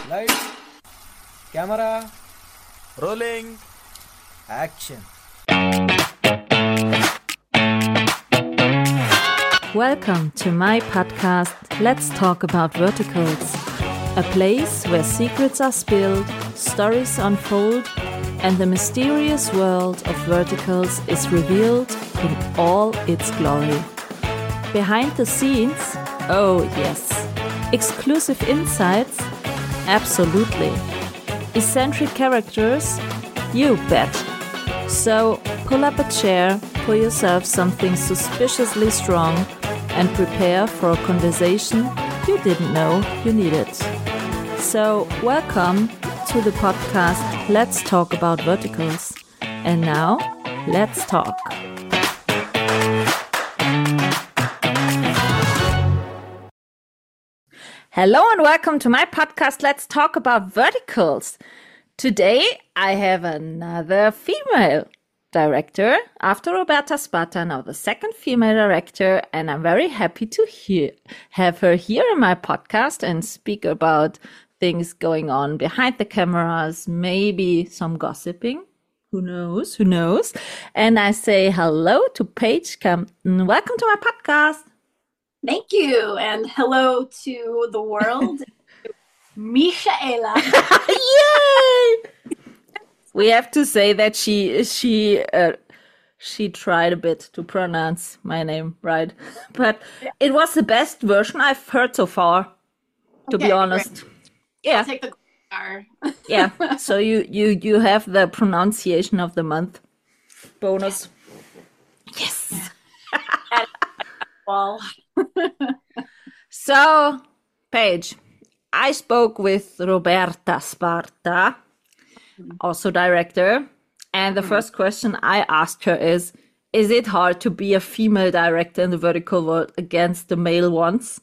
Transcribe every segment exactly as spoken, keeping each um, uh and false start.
Lights, camera, Rolling. action. Welcome to my podcast, Let's Talk About Verticals, a place where secrets are spilled, stories unfold, and the mysterious world of verticals is revealed in all its glory. Behind the scenes, oh yes. Exclusive insights, absolutely. Eccentric characters, you bet. So pull up a chair, pour yourself something suspiciously strong, and prepare for a conversation you didn't know you needed. So welcome to the podcast Let's Talk About Verticals. And now, let's talk. Hello and welcome to my podcast Let's Talk About Verticals. Today I have another female director after Roberta Sparta, now the second female director, and I'm very happy to hear, have her here in my podcast and speak about things going on behind the cameras, maybe some gossiping. Who knows? Who knows? And I say hello to Paige Campton. Welcome to my podcast. Thank you, and hello to the world, Michaela. Yay! We have to say that she she uh, she tried a bit to pronounce my name right, but it was the best version I've heard so far. To Okay, be honest, great. yeah, I'll take the car. yeah. So you you you have the pronunciation of the month bonus. Yes. Well, So, Paige, I spoke with Roberta Sparta, also director, and the first question I asked her is, is it hard to be a female director in the vertical world against the male ones?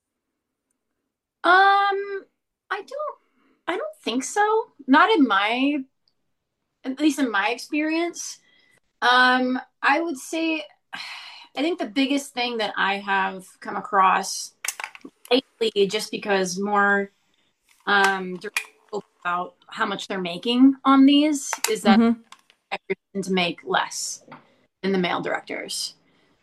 um, I don't, I don't think so. Not in my, at least in my experience. Um, I would say, I think the biggest thing that I have come across lately, just because more um about how much they're making on these, is that Mhm. directors tend to make less than the male directors.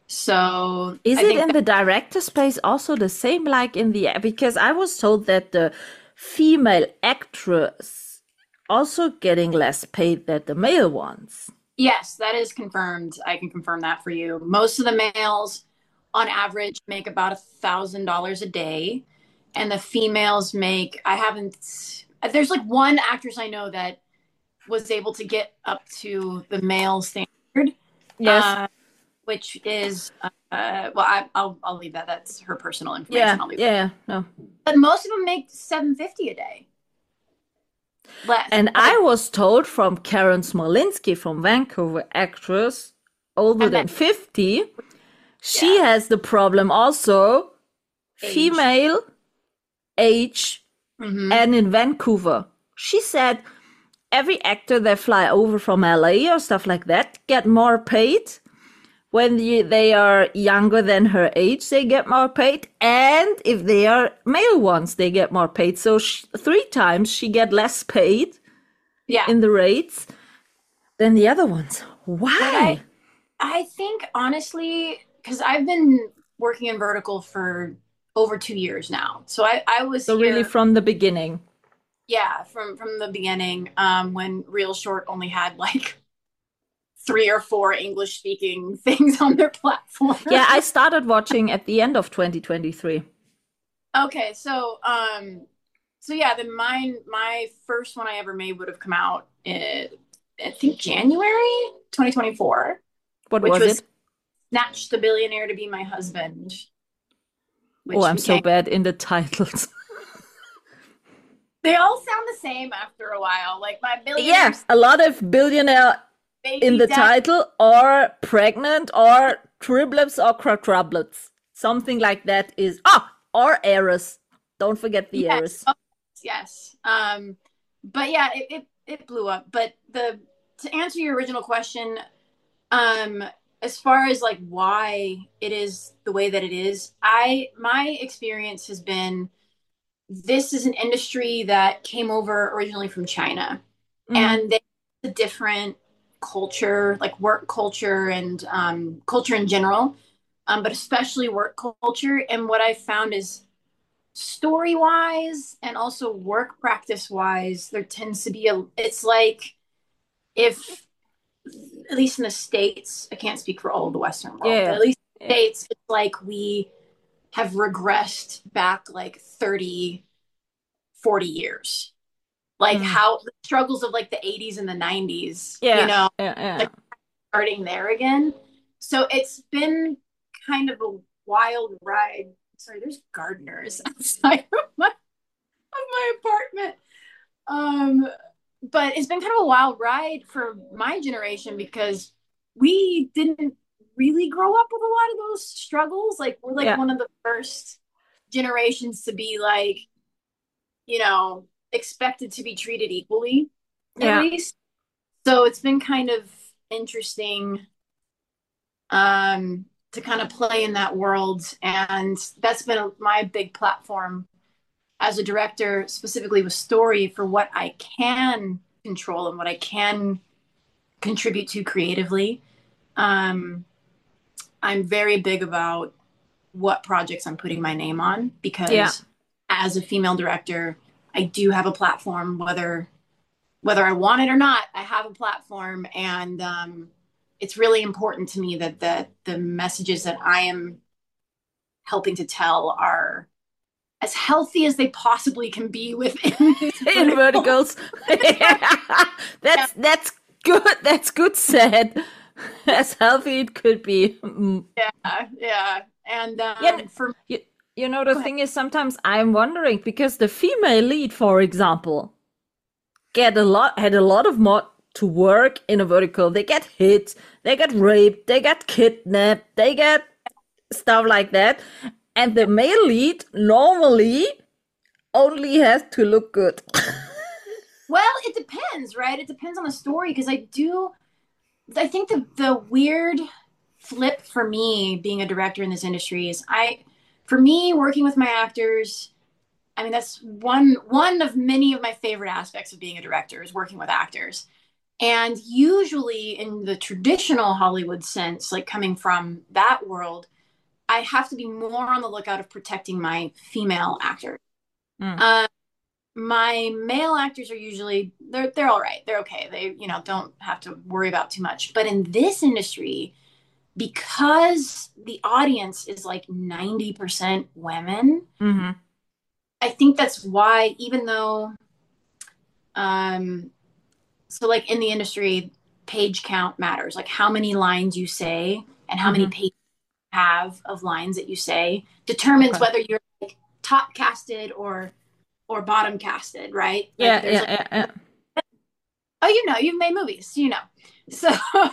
So Is I it think in the director space also the same like in the, because I was told that the female actress also getting less paid than the male ones. yes, that is confirmed. I can confirm that for you. Most of the males, on average, make about a thousand dollars a day, and the females make. I haven't. There's like one actress I know that was able to get up to the male standard, Yes. uh, which is uh, well, I, I'll I'll leave that. That's her personal information. yeah, I'll leave yeah, no. But most of them make seven fifty a day. Less. And I was told from Karen Smolinski from Vancouver, actress older And than then- fifty, she Yeah. has the problem also, Age. female, age, Mhm. and in Vancouver. She said every actor that fly over from L A or stuff like that get more paid. When you, they are younger than her age, they get more paid. And if they are male ones, they get more paid. So sh three times she get less paid Yeah. in the rates than the other ones. Why? I think honestly, because I've been working in vertical for over two years now, so I I was So here, really from the beginning. yeah, from from the beginning, um, when Real Short only had like three or four English speaking things on their platform. Yeah, I started watching at the end of twenty twenty-three. Okay, so um, so yeah, then mine my first one I ever made would have come out in, I think January twenty twenty-four. What Which was, was it? Snatch the Billionaire to Be My Husband. Which Oh, I'm so became- bad in the titles. They all sound the same after a while. Like my billionaire Yeah, a lot of billionaire baby in the dad- title, or pregnant, or triplets, or quadruplets. Something like that is, ah, or heiress. Don't forget the Yes. heiress. Oh, yes. Um, but yeah, it, it it blew up. But the to answer your original question, um, as far as like why it is the way that it is, I my experience has been this is an industry that came over originally from China, Mm. and they have a different culture, like work culture and um, culture in general, um, but especially work culture. And what I found is story wise and also work practice wise, there tends to be a, it's like if, at least in the States, I can't speak for all of the Western world, but Yeah. at least in the Yeah. States, it's like we have regressed back like thirty, forty years. Like Mm. how the struggles of like the eighties and the nineties, you Yeah. know, Yeah. Yeah. like starting there again. So it's been kind of a wild ride. Sorry, there's gardeners outside of my, of my apartment. Um, but it's been kind of a wild ride for my generation because we didn't really grow up with a lot of those struggles. Like we're like Yeah. one of the first generations to be like, you know, expected to be treated equally, at Yeah. least. So it's been kind of interesting um, to kind of play in that world. And that's been a, my big platform as a director, specifically with story, for what I can control and what I can contribute to creatively. Um, I'm very big about what projects I'm putting my name on because Yeah. as a female director, I do have a platform, whether whether I want it or not, I have a platform, and um, it's really important to me that the the messages that I am helping to tell are as healthy as they possibly can be within this In vertical. verticals. That's that's good. That's good said. As healthy it could be. Mm. Yeah, yeah. And um, Yeah, for you, you know, go the ahead. thing is, sometimes I'm wondering because the female lead, for example, get a lot had a lot of more to work in a vertical. They get hit, they get raped, they get kidnapped, they get stuff like that. And the male lead normally only has to look good. Well, it depends, right? It depends on the story because I do. I think the the weird flip for me being a director in this industry is I, for me, working with my actors. I mean, that's one one of many of my favorite aspects of being a director is working with actors. And usually, in the traditional Hollywood sense, like coming from that world, I have to be more on the lookout of protecting my female actors. Mm. Uh, my male actors are usually they're they're all right. They're okay. They, you know, don't have to worry about too much. But in this industry, because the audience is like ninety percent women, Mm-hmm. I think that's why, even though um so like in the industry, page count matters, like how many lines you say and how many Mm-hmm. pages you have of lines that you say determines Okay. whether you're like top casted or or bottom casted, right? Like Yeah, there's yeah, like, yeah, yeah. oh, you know, you've made movies, you know. So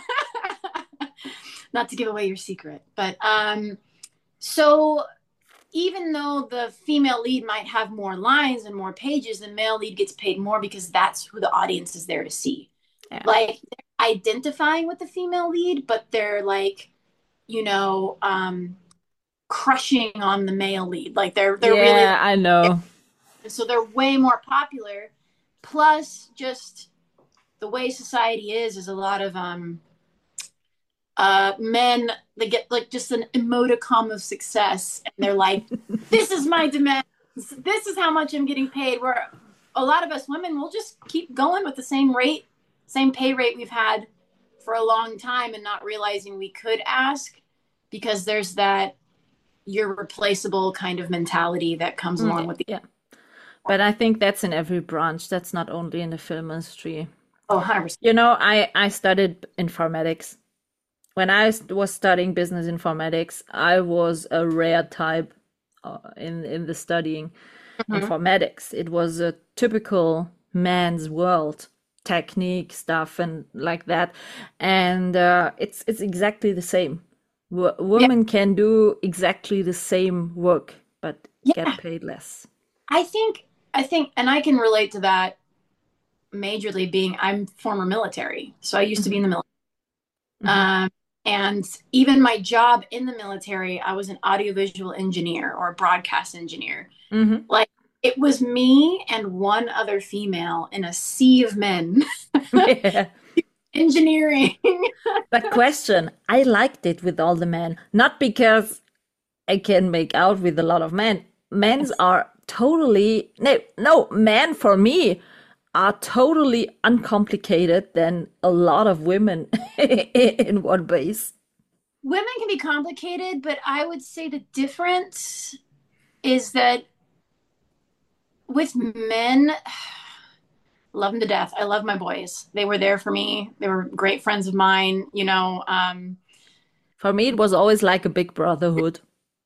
not to give away your secret, but um so even though the female lead might have more lines and more pages, the male lead gets paid more because that's who the audience is there to see. Yeah. Like they're identifying with the female lead, but they're like, you know, um, crushing on the male lead. Like they're they're really, Yeah, I know. so they're way more popular. Plus, just the way society is is a lot of um uh men, they get like just an emoticon of success and they're like, this is my demand, this is how much I'm getting paid. Where a lot of us women will just keep going with the same rate, same pay rate we've had for a long time and not realizing we could ask because there's that you're replaceable kind of mentality that comes Mm, along with the yeah. But I think that's in every branch. That's not only in the film industry. oh one hundred percent. You know, I, I studied informatics. When I s- was studying business informatics, I was a rare type uh, in, in the studying Mhm. informatics. It was a typical man's world, technique stuff and like that. And uh, it's it's exactly the same. W- Yeah, women can do exactly the same work, but get yeah. paid less. I think I think and I can relate to that majorly, being I'm former military. So I used to be in Hmm. the military. Hmm. Um, and even my job in the military, I was an audiovisual engineer or a broadcast engineer. Hmm. Like It was me and one other female in a sea of men. Yeah. Engineering. But question, I liked it with all the men, not because I can make out with a lot of men. Men's are totally no, no, men for me are totally uncomplicated than a lot of women in one base. Women can be complicated, but I would say the difference is that with men, love them to death. I love my boys. They were there for me. They were great friends of mine. You know, um, For me, it was always like a big brotherhood.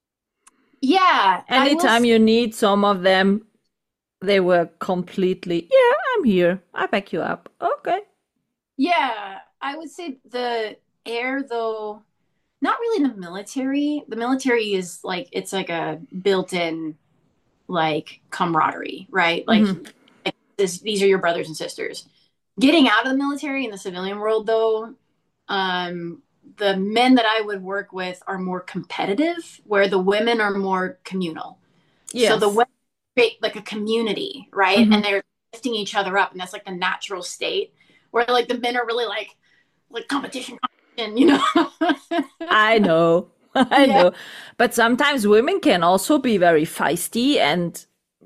yeah. I will Anytime s- you need some of them, they were completely, yeah, I'm here. I back you up. Okay. yeah, I would say the air, though, not really in the military. The military is like, it's like a built-in like camaraderie, right? Like, Mhm. like this, these are your brothers and sisters. Getting out of the military in the civilian world, though, um, the men that I would work with are more competitive, where the women are more communal. So the Yes. women create like a community, right? Mhm. And they're lifting each other up, and that's like the natural state. Where like the men are really like like competition, competition, you know? I know. I Yeah. know. But sometimes women can also be very feisty and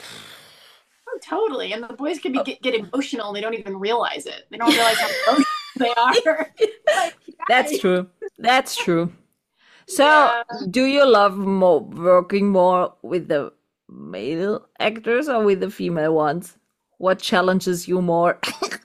Oh, totally. And the boys can be get, get emotional and they don't even realize it. They don't realize how emotional they are. Like, that's guys. true. That's true. So, Yeah. do you love more working more with the male actors or with the female ones? What challenges you more?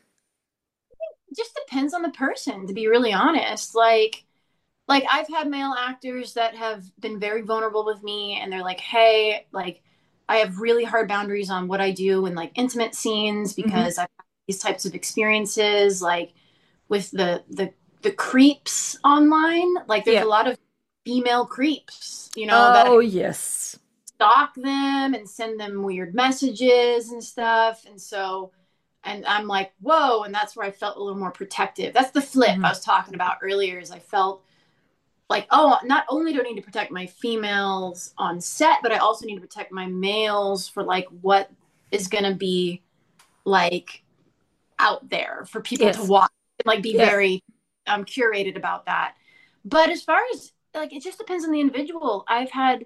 It just depends on the person, to be really honest. Like, like I've had male actors that have been very vulnerable with me and they're like, hey, like I have really hard boundaries on what I do in like intimate scenes Mhm. because I've had these types of experiences, like with the the the creeps online. Like there's Yeah. a lot of female creeps, you know, that Oh, yes. stalk them and send them weird messages and stuff. And so, and I'm like, whoa. And that's where I felt a little more protective. That's the flip Mhm. I was talking about earlier is I felt like, oh, not only do I need to protect my females on set, but I also need to protect my males for like what is going to be like out there for people to Yes. watch and like be Yeah. very um, curated about that. But as far as like, it just depends on the individual. I've had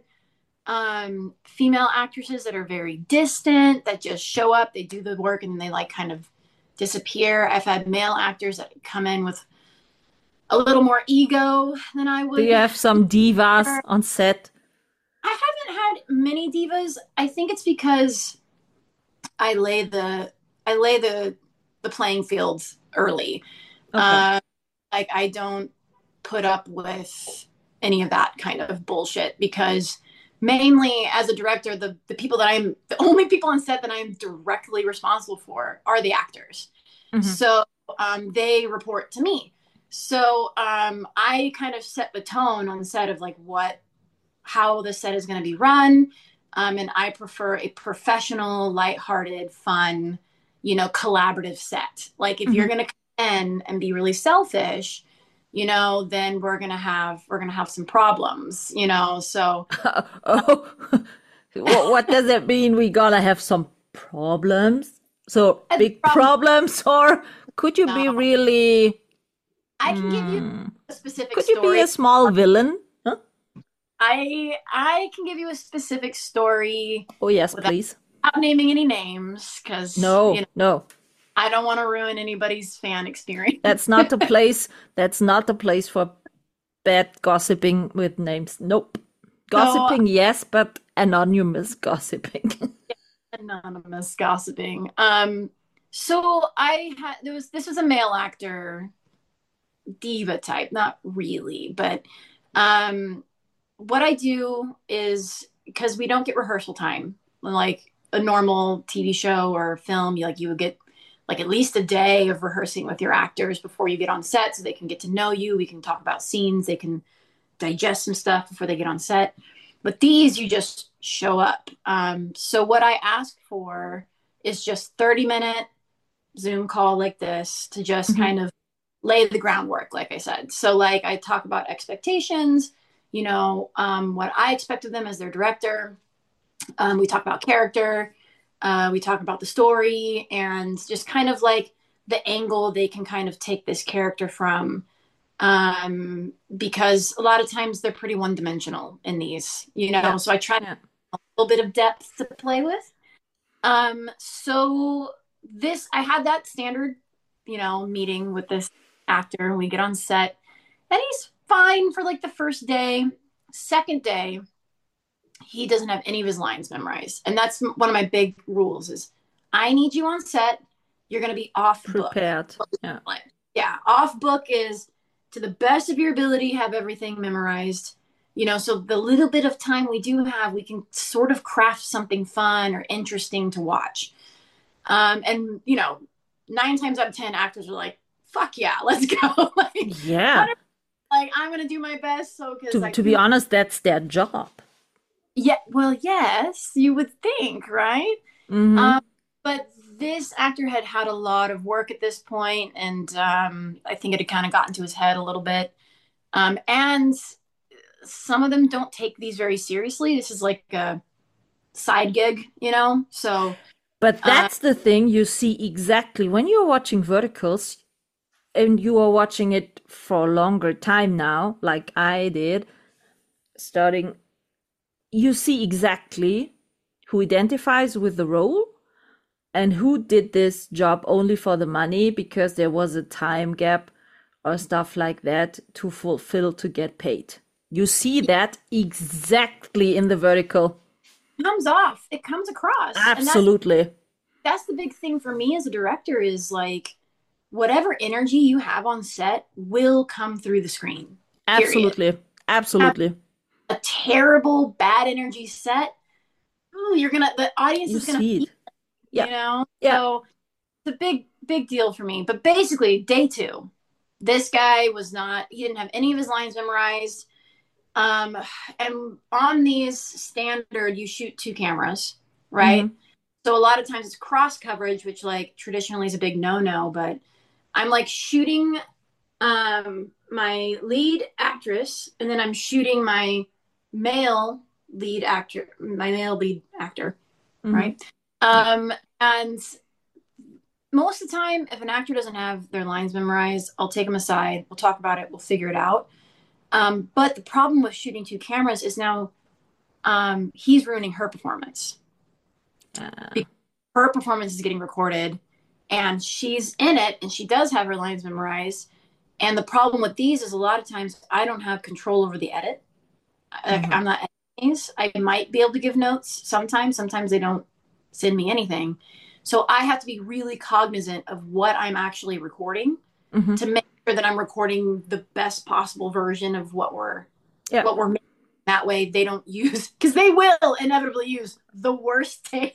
um, female actresses that are very distant, that just show up, they do the work, and then they like kind of disappear. I've had male actors that come in with a little more ego than I Do would. you have some divas on set? I haven't had many divas. I think it's because I lay the I lay the the playing field early. Okay. Uh, like I don't put up with any of that kind of bullshit because mainly as a director, the the people that I'm the only people on set that I'm directly responsible for are the actors. Mhm. So um, they report to me. So um, I kind of set the tone on the set of like what how the set is going to be run. Um, and I prefer a professional, lighthearted, fun, you know, collaborative set. Like if you're Mhm. going to come in and be really selfish, you know, then we're going to have, we're going to have some problems, you know? So Oh, what, what does it mean? We gonna have some problems? So Uh, big prob- problems, or could you be No. really? I can give you Hmm, a specific could you story. be a small villain? Huh? I, I can give you a specific story Oh yes, without please. naming any names because, No, you know, no, I don't want to ruin anybody's fan experience. that's not the place. That's not the place for bad gossiping with names. Nope. Gossiping, yes, but anonymous gossiping. Anonymous gossiping. Um, so I had there was this was a male actor, diva type, not really, but um, what I do is because we don't get rehearsal time, like a normal T V show or film, you like you would get like at least a day of rehearsing with your actors before you get on set, so they can get to know you. We can talk about scenes, they can digest some stuff before they get on set. But these, you just show up. Um, so what I ask for is just thirty minute Zoom call like this to just Mhm. kind of lay the groundwork, like I said. So like I talk about expectations, you know, um, what I expect of them as their director. Um, we talk about character. Uh, we talk about the story and just kind of like the angle they can kind of take this character from. Um, because a lot of times they're pretty one dimensional in these, you know, Yeah. so I try Yeah. a little bit of depth to play with. Um, so this, I had that standard, you know, meeting with this actor and we get on set and he's fine for like the first day. Second day, he doesn't have any of his lines memorized. And that's one of my big rules is I need you on set. You're going to be off book. Prepared. Yeah. Yeah. Off book is to the best of your ability, have everything memorized. You know, so the little bit of time we do have, we can sort of craft something fun or interesting to watch. Um, and, you know, nine times out of ten, actors are like, fuck yeah, let's go. like, Yeah. whatever, like, I'm going to do my best. So, because To, to be honest, that's their job. Yeah, well, yes, you would think, right? Mhm. Um, but this actor had had a lot of work at this point, and um, I think it had kind of gotten to his head a little bit. Um, and some of them don't take these very seriously. This is like a side gig, you know? So, But that's the thing you see exactly when you're watching Verticals and you are watching it for a longer time now, like I did, starting, you see exactly who identifies with the role and who did this job only for the money because there was a time gap or stuff like that to fulfill to get paid. You see that exactly in the Vertical. it comes off, it comes across. And that's, Absolutely. that's the big thing for me as a director is like, whatever energy you have on set will come through the screen. Period. Absolutely. Absolutely. A terrible, bad energy set, ooh, you're gonna, the audience You is gonna see feel it. it, Yeah. you know? Yeah. So it's a big, big deal for me. But basically, day two, this guy was not, he didn't have any of his lines memorized. Um, and on these standard, you shoot two cameras, right? Mhm. So a lot of times it's cross coverage, which like traditionally is a big no-no, but I'm like shooting um, my lead actress, and then I'm shooting my male lead actor, my male lead actor, Mhm. right? Um, and most of the time, if an actor doesn't have their lines memorized, I'll take them aside. We'll talk about it. We'll figure it out. Um, but the problem with shooting two cameras is now um, he's ruining her performance. Ah. Her performance is getting recorded, and she's in it, and she does have her lines memorized. And the problem with these is a lot of times I don't have control over the edit. Like, Mhm. I'm not editing these. I might be able to give notes sometimes. Sometimes they don't send me anything. So I have to be really cognizant of what I'm actually recording Mhm. to make sure that I'm recording the best possible version of what we're Yeah. what we're making. That way they don't use, because they will inevitably use the worst take.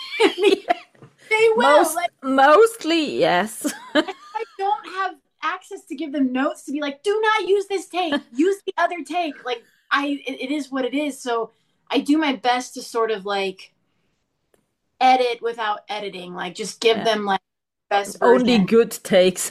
They will. Most, Like, mostly, yes. I don't have access to give them notes to be like, do not use this take, use the other take. Like, I, it, it is what it is. So I do my best to sort of like edit without editing, like just give Yeah. them like best version. Only good takes.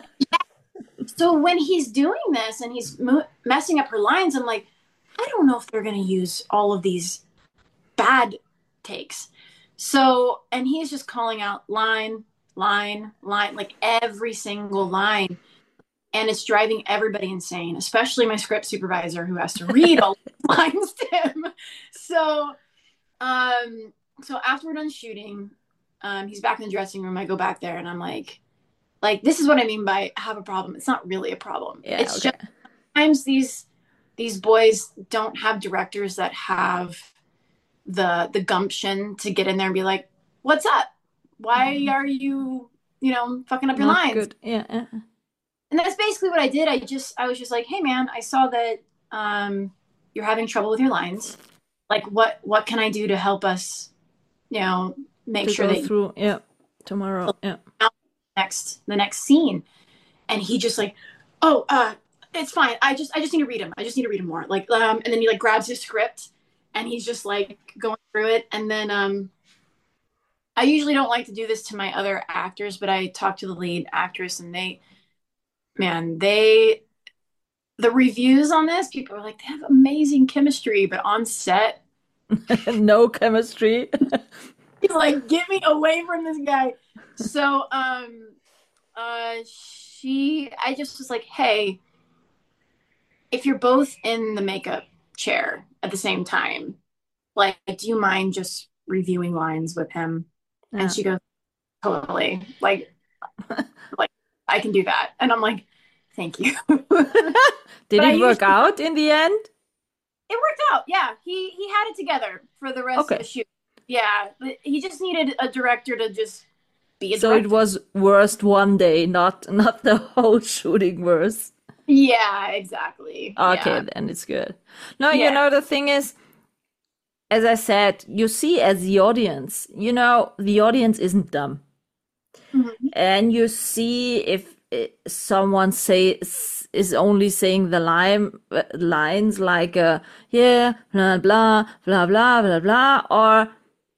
So when he's doing this and he's mo- messing up her lines, I'm like, I don't know if they're going to use all of these bad takes. So, and he's just calling out line, line, line, like every single line. And it's driving everybody insane, especially my script supervisor who has to read all the lines to him. So, um, so after we're done shooting, um, he's back in the dressing room. I go back there and I'm like, like, this is what I mean by have a problem. It's not really a problem. Yeah, it's okay. just sometimes these these boys don't have directors that have the the gumption to get in there and be like, what's up? Why are you, you know, fucking up your Not lines? good. Yeah. yeah. And that's basically what I did. I just I was just like, hey man, I saw that um you're having trouble with your lines. Like what what can I do to help us, you know, make To sure go that through. Yeah. Tomorrow. Yeah. next the next scene. And he just like, oh, uh, it's fine. I just I just need to read him. I just need to read him more. Like, um, and then he like grabs his script and he's just like going through it. And then um I usually don't like to do this to my other actors, but I talked to the lead actress and they man, they the reviews on this, people are like, they have amazing chemistry, but on set, No chemistry. He's like, get me away from this guy. So, um, uh, she, I just was like, hey, if you're both in the makeup chair at the same time, like, do you mind just reviewing lines with him? Yeah. And she goes, totally. Like, like I can do that. And I'm like, thank you. Did But I it work usually- out in the end? It worked out. Yeah. He he had it together for the rest Okay. of the shoot. Yeah. But he just needed a director to just be a So director. it was worst one day, not not the whole shooting worst. Yeah, exactly. Okay, Yeah. then it's good. No, you Yeah. know, the thing is, as I said, you see as the audience, you know, the audience isn't dumb. Mhm. And you see if uh, someone say is only saying the line uh, lines like uh, yeah, blah blah blah blah blah blah, or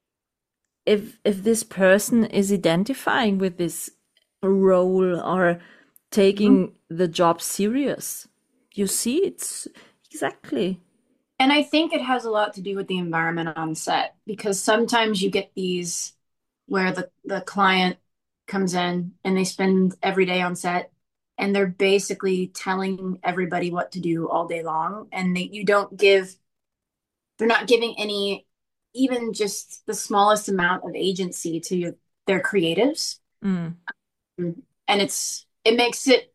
if if this person is identifying with this role or taking the job serious. You see, it's exactly. And I think it has a lot to do with the environment on set, because sometimes you get these where the, the client comes in and they spend every day on set and they're basically telling everybody what to do all day long. And they, you don't give, they're not giving any, even just the smallest amount of agency to your, their creatives. Mm. And it's, it makes it,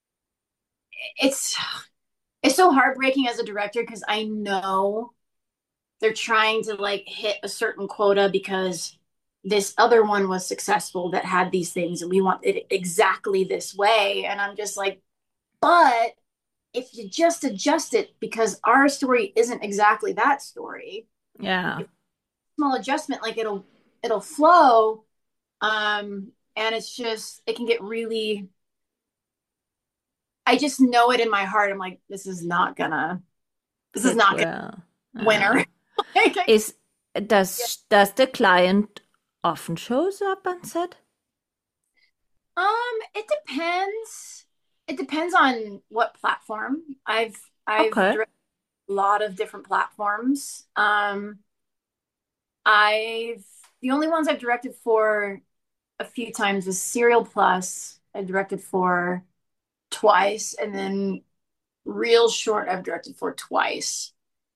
it's, it's so heartbreaking as a director because I know they're trying to like hit a certain quota because this other one was successful that had these things and we want it exactly this way. And I'm just like, but if you just adjust it because our story isn't exactly that story, Yeah. small adjustment, like it'll it'll flow. Um, and it's just it can get really I just know it in my heart. I'm like, this is not gonna this is not gonna Well, winner. Like, I- Is does does the client often shows up on set? um, it depends. It depends on what platform. I've I've Okay. directed a lot of different platforms. Um, I've the only ones I've directed for a few times was Serial Plus. I directed for twice, and then Real Short I've directed for twice.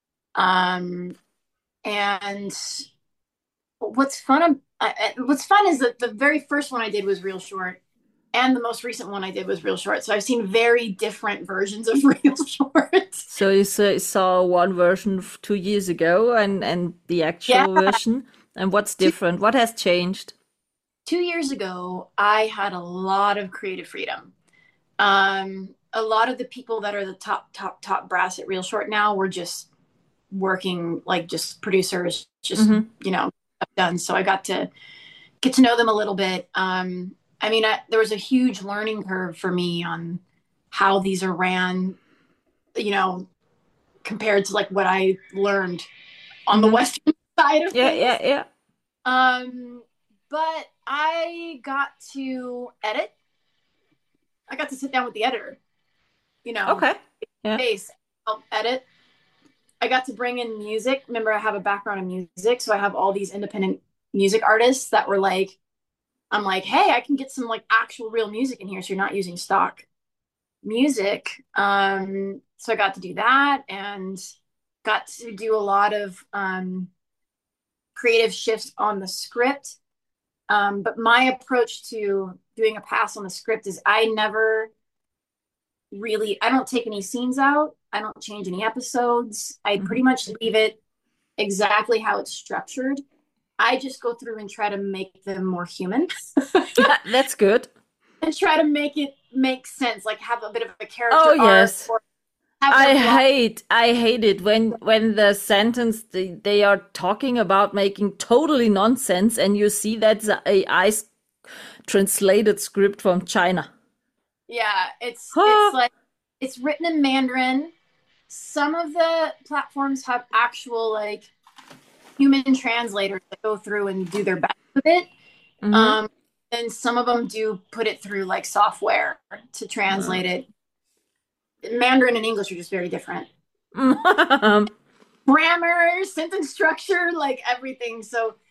Um, and what's fun, uh, what's fun is that the very first one I did was Real Short, and the most recent one I did was Real Short. So I've seen very different versions of Real Short. So you saw, saw one version f- two years ago and and the actual Yeah. version. And what's different? What has changed? Two years ago, I had a lot of creative freedom. Um, a lot of the people that are the top, top, top brass at Real Short now were just working like just producers, just, Mhm. you know, done. So I got to get to know them a little bit. Um, I mean, I, there was a huge learning curve for me on how these are ran, you know, compared to like what I learned on the Mhm. Western side of Yeah, things. yeah, yeah. Um, but I got to edit. I got to sit down with the editor, you know, Okay. Yeah. face, help edit. I got to bring in music. Remember, I have a background in music, so I have all these independent music artists that were like, I'm like, hey, I can get some like actual real music in here, so you're not using stock music. Um, so I got to do that and got to do a lot of um, creative shifts on the script. Um, but my approach to doing a pass on the script is I never really, I don't take any scenes out. I don't change any episodes. I Mhm. pretty much leave it exactly how it's structured. I just go through and try to make them more human That's good. and try to make it make sense, like have a bit of a character Oh, arc yes. or have I them walk- hate I hate it when when the sentence they, they are talking about making totally nonsense and you see that's a A I translated script from China. Yeah, it's Huh. it's like it's written in Mandarin. Some of the platforms have actual like human translators that go through and do their best with it. Mhm. Um, and some of them do put it through like software to translate it. Mandarin and English are just very different. Grammar, sentence structure, like everything. So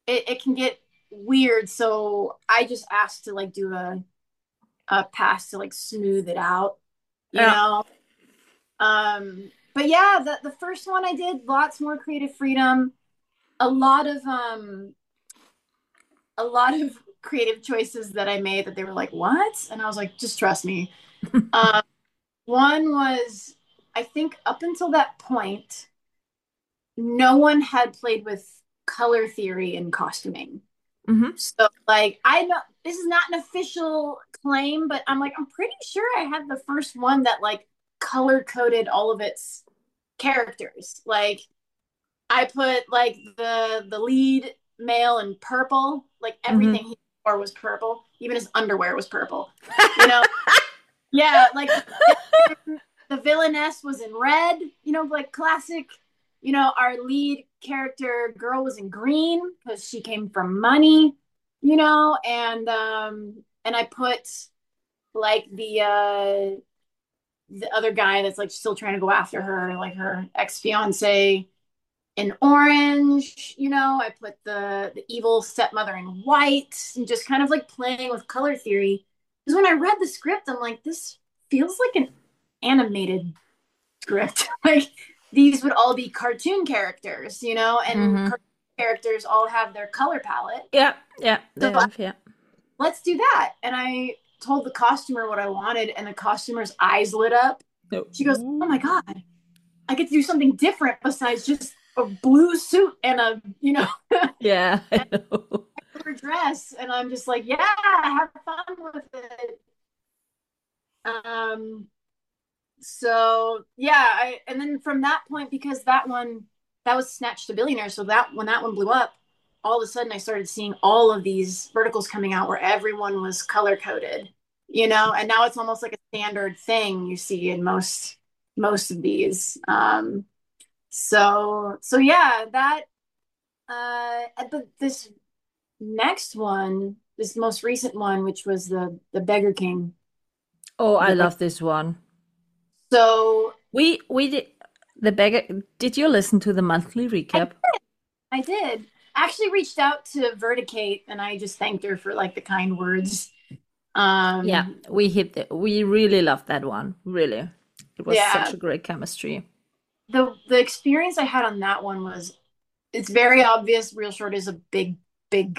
it, it can get weird. So I just asked to like do a a pass to like smooth it out, you Yeah. know. Um, but yeah, the the first one I did lots more creative freedom, a lot of um a lot of creative choices that I made that they were like, "What?" And I was like, "Just trust me." Um, one was I think up until that point, no one had played with color theory in costuming. Hmm. So like I know this is not an official claim, but I'm like I'm pretty sure I had the first one that like color coded all of its characters. Like I put like the the lead male in purple, like Hmm. everything he wore was purple, even his underwear was purple. You know, yeah, like the, the villainess was in red, you know, like classic. You know, our lead character girl was in green because she came from money, you know, and um and I put like the uh the other guy that's like still trying to go after her, like her ex-fiance in orange, you know, I put the the evil stepmother in white and just kind of like playing with color theory. Because when I read the script, I'm like, this feels like an animated script. Like these would all be cartoon characters, you know, and Hmm. cartoon characters all have their color palette. Yeah, yeah, So they have, yeah. let's do that. And I told the costumer what I wanted, and the costumer's eyes lit up. She goes, "Oh my God, I get to do something different besides just a blue suit and a, you know, Yeah, I know. color dress." And I'm just like, yeah, have fun with it. Um, so yeah, I and then from that point, because that one that was Snatched to Billionaire, so that when that one blew up, all of a sudden I started seeing all of these verticals coming out where everyone was color coded, you know, and now it's almost like a standard thing you see in most most of these. Um, so so yeah, that uh but this next one, this most recent one, which was the the Beggar King. Oh, I The, love this one. so We we did the beggar. Did you listen to the monthly I recap? I did. I actually reached out to Verticate and I just thanked her for like the kind words. Yeah, Um, we hit it. We really loved that one. Really, it was such yeah, a great chemistry. the the experience I had on that one was it's very obvious Real Short is a big, big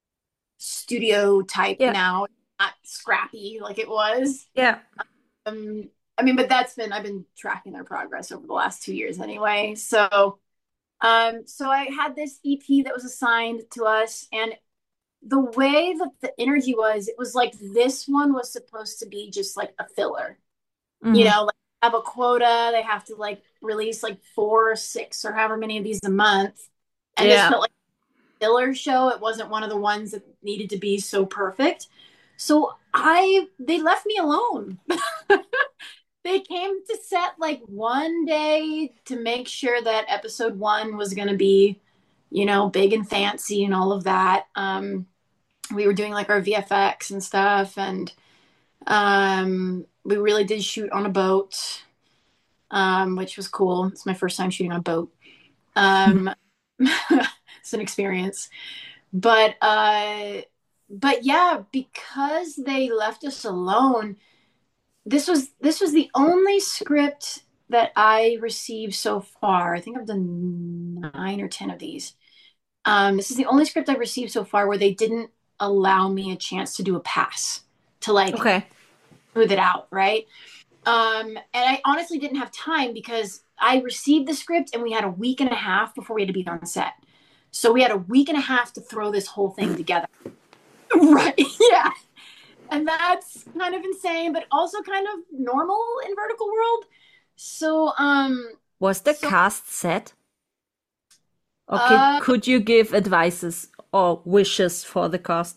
studio type Yeah, now, not scrappy like it was. yeah. Um, I mean, but that's been I've been tracking their progress over the last two years anyway. So um, so I had this E P that was assigned to us, and the way that the energy was, it was like this one was supposed to be just like a filler. You Hmm. know, like have a quota, they have to like release like four or six or however many of these a month. And this Yeah. felt like a filler show. It wasn't one of the ones that needed to be so perfect. So I they left me alone. They came to set like one day to make sure that episode one was going to be, you know, big and fancy and all of that. Um, we were doing like our V F X and stuff, and um, we really did shoot on a boat, um, which was cool. It's my first time shooting on a boat. Um, it's an experience, but uh, but yeah, because they left us alone, this was this was the only script that I received so far. I think I've done nine or ten of these. Um, this is the only script I've received so far where they didn't allow me a chance to do a pass to like Okay. smooth it out, right? Um, and I honestly didn't have time because I received the script and we had a week and a half before we had to be on set. So we had a week and a half to throw this whole thing together. Right. Yeah. And that's kind of insane, but also kind of normal in vertical world. So, um, Was the so, cast set? Okay, uh, could you give advices or wishes for the cast?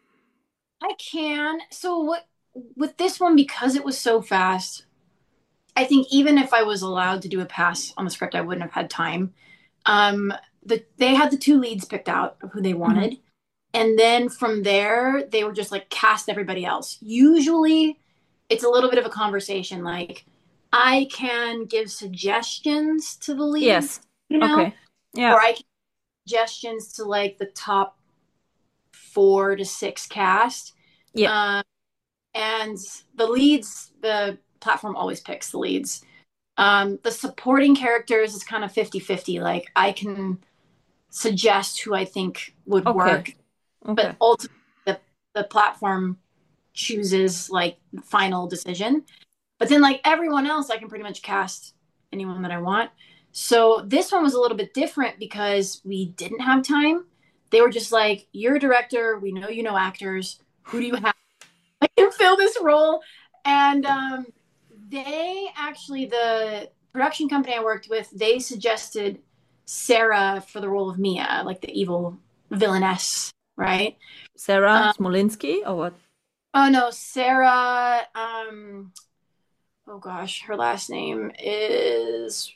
I can. So what with this one, because it was so fast, I think even if I was allowed to do a pass on the script, I wouldn't have had time. Um, the they had the two leads picked out of who they Hmm. wanted, and then from there they were just like cast everybody else. Usually, it's a little bit of a conversation. Like I can give suggestions to the leads, Yes. you know, Okay. Yeah. or I can suggestions to like the top four to six cast. Yeah. Um, and the leads, the platform always picks the leads. Um, the supporting characters is kind of fifty-fifty. Like I can suggest who I think would Okay. work, Okay. but ultimately the, the platform chooses like final decision. But then like everyone else, I can pretty much cast anyone that I want. So this one was a little bit different because we didn't have time. They were just like, you're a director. We know you know actors. Who do you have? I can fill this role. And um, they actually, the production company I worked with, they suggested Sarah for the role of Mia, like the evil villainess, right? Sarah Um, Smolinski or what? Oh no, Sarah. Um, oh gosh, her last name is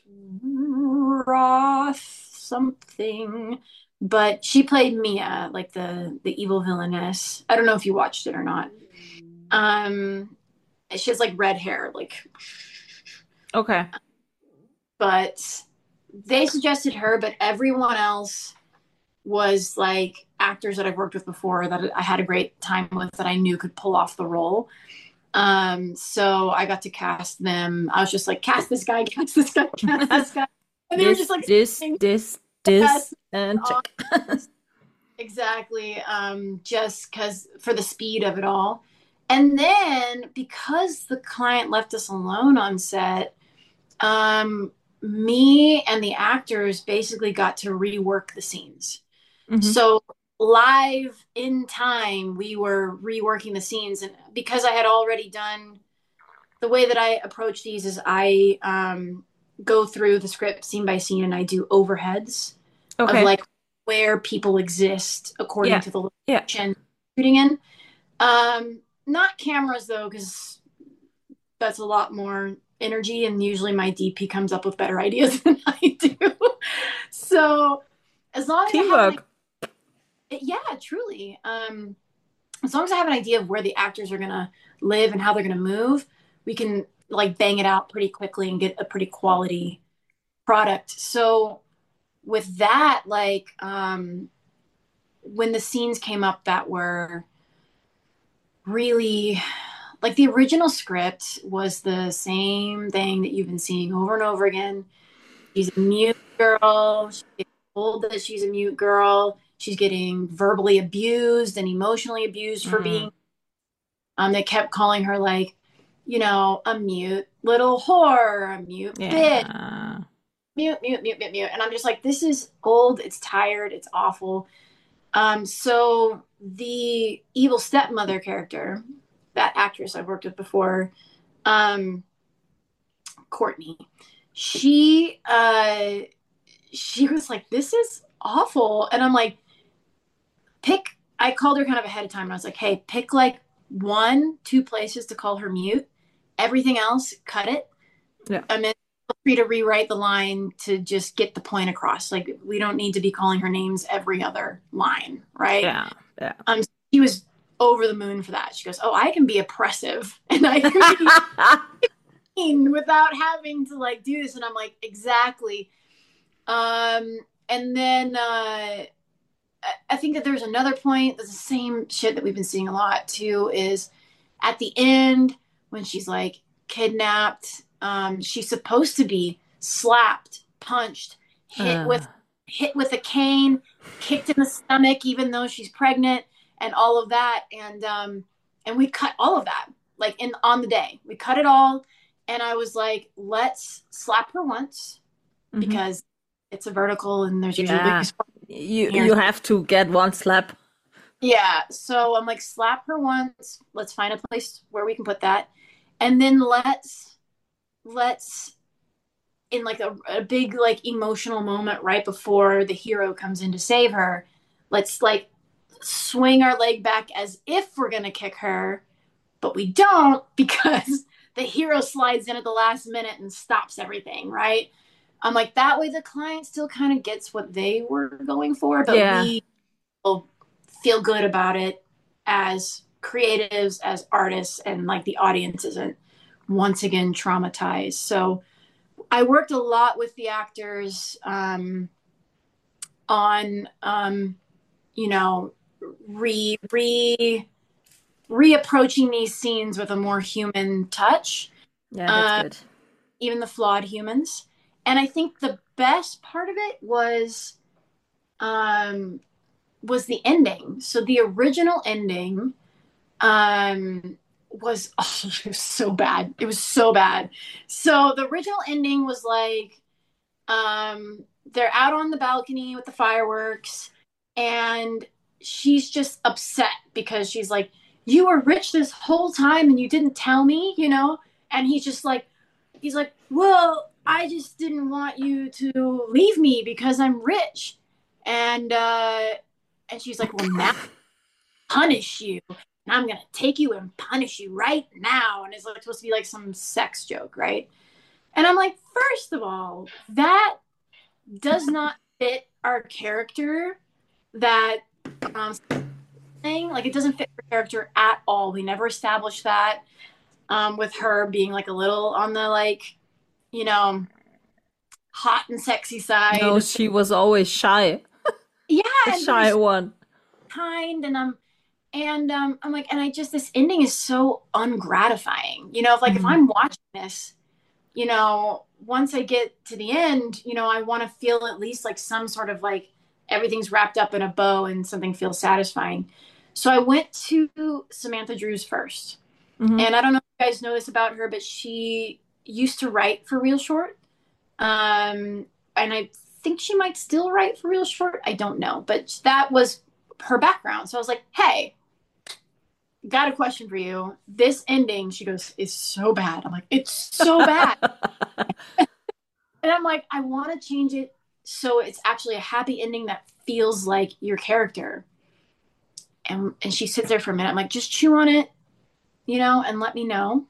Roth something, but she played Mia, like the the evil villainess. I don't know if you watched it or not. Um, she has like red hair, like. Okay. But they suggested her, but everyone else was like actors that I've worked with before that I had a great time with that I knew could pull off the role. Um, so I got to cast them. I was just like, cast this guy, cast this guy, cast this guy. And they this, were just like, this, this, this, and check. Exactly. Um, just because for the speed of it all. And then because the client left us alone on set, um, me and the actors basically got to rework the scenes. Mhm. So live in time, we were reworking the scenes. And because I had already done the way that I approach these is I um, go through the script scene by scene and I do overheads Okay. of like where people exist according Yeah. to the Yeah. location shooting in. Um, not cameras though, because that's a lot more energy and usually my D P comes up with better ideas than I do. So as long as I have an Teamwork. yeah, truly. Um, as long as I have an idea of where the actors are gonna live and how they're gonna move, we can like bang it out pretty quickly and get a pretty quality product. So with that, like um, when the scenes came up that were really like the original script was the same thing that you've been seeing over and over again. She's a mute girl. She's getting told that she's a mute girl. She's getting verbally abused and emotionally abused for Mm. being. Um, they kept calling her like, you know, a mute little whore, a mute bitch, Yeah. mute, mute, mute, mute, mute. And I'm just like, this is old. It's tired. It's awful. Um, so the evil stepmother character, that actress I've worked with before, um, Courtney, she uh, she was like, this is awful. And I'm like, pick, I called her kind of ahead of time and I was like, hey, pick like one, two places to call her mute. Everything else, cut it. Yeah. And then feel free to rewrite the line to just get the point across. Like, we don't need to be calling her names every other line, right? Yeah. Yeah. Um, she was over the moon for that. She goes, oh, I can be oppressive and I can be mean without having to like do this. And I'm like, exactly. Um, and then uh, I think that there's another point that's the same shit that we've been seeing a lot too, is at the end when she's like kidnapped, um, she's supposed to be slapped, punched, hit Uh. with hit with a cane, kicked in the stomach, even though she's pregnant, and all of that. And um, and we cut all of that like in on the day. We cut it all, and I was like, let's slap her once Mhm. because it's a vertical, and there's usually Yeah. You you have to get one slap. yeah. So I'm like, slap her once. Let's find a place where we can put that, and then let's let's in like a, a big like emotional moment right before the hero comes in to save her. Let's like swing our leg back as if we're gonna kick her, but we don't because the hero slides in at the last minute and stops everything. Right. I'm like, that way the client still kind of gets what they were going for, but Yeah. we will feel good about it as creatives, as artists, and like the audience isn't once again traumatized. So I worked a lot with the actors. Um, on, um, you know, re re reapproaching these scenes with a more human touch, Yeah, that's uh, good. even the flawed humans. And I think the best part of it was um, was the ending. So the original ending um, was oh, it was so bad. It was so bad. So the original ending was like um, they're out on the balcony with the fireworks, and she's just upset because she's like, "You were rich this whole time and you didn't tell me," you know? And he's just like, he's like, "Well, I just didn't want you to leave me because I'm rich." And uh, and she's like, "Well, now I'll punish you. And I'm gonna take you and punish you right now." And it's like supposed to be like some sex joke, right? And I'm like, first of all, that does not fit our character. That um, thing, like, it doesn't fit her character at all. We never established that um, with her being like a little on the like, you know, hot and sexy side. No, she was always shy. Yeah, The and shy very one. kind, and um, and um, I'm like, and I just this ending is so ungratifying. You know, if like if Mhm. I'm watching this, you know, once I get to the end, you know, I want to feel at least like some sort of like everything's wrapped up in a bow and something feels satisfying. So I went to Samantha Drews first. Mhm. And I don't know if you guys know this about her, but she used to write for Real Short. Um, and I think she might still write for Real Short. I don't know. But that was her background. So I was like, hey, got a question for you. This ending, she goes, is so bad. I'm like, it's so bad. And I'm like, I want to change it so it's actually a happy ending that feels like your character. And and she sits there for a minute. I'm like, just chew on it, you know, and let me know.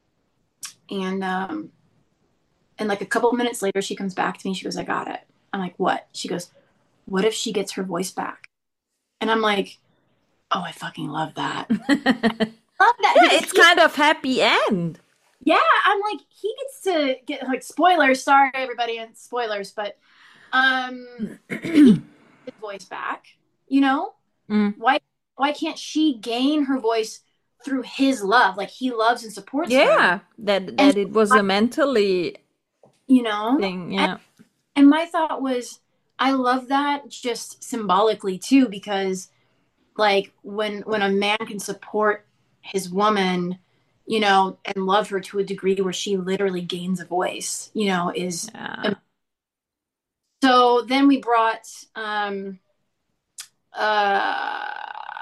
And um, and like a couple of minutes later, she comes back to me. She goes, I got it. I'm like, what? She goes, what if she gets her voice back? And I'm like, oh, I fucking love that. Love that. Yeah, Because it's he- kind of happy end. yeah, I'm like, he gets to get like spoilers. Sorry, everybody, and spoilers, but um, he gets his voice back. You know, Mm. why why can't she gain her voice through his love? Like, he loves and supports her. Yeah, that that it was a mentally You know, thing. Yeah. and my thought was, I love that just symbolically too, because like when when a man can support his woman, you know, and love her to a degree where she literally gains a voice, you know, is Yeah. so then we brought um uh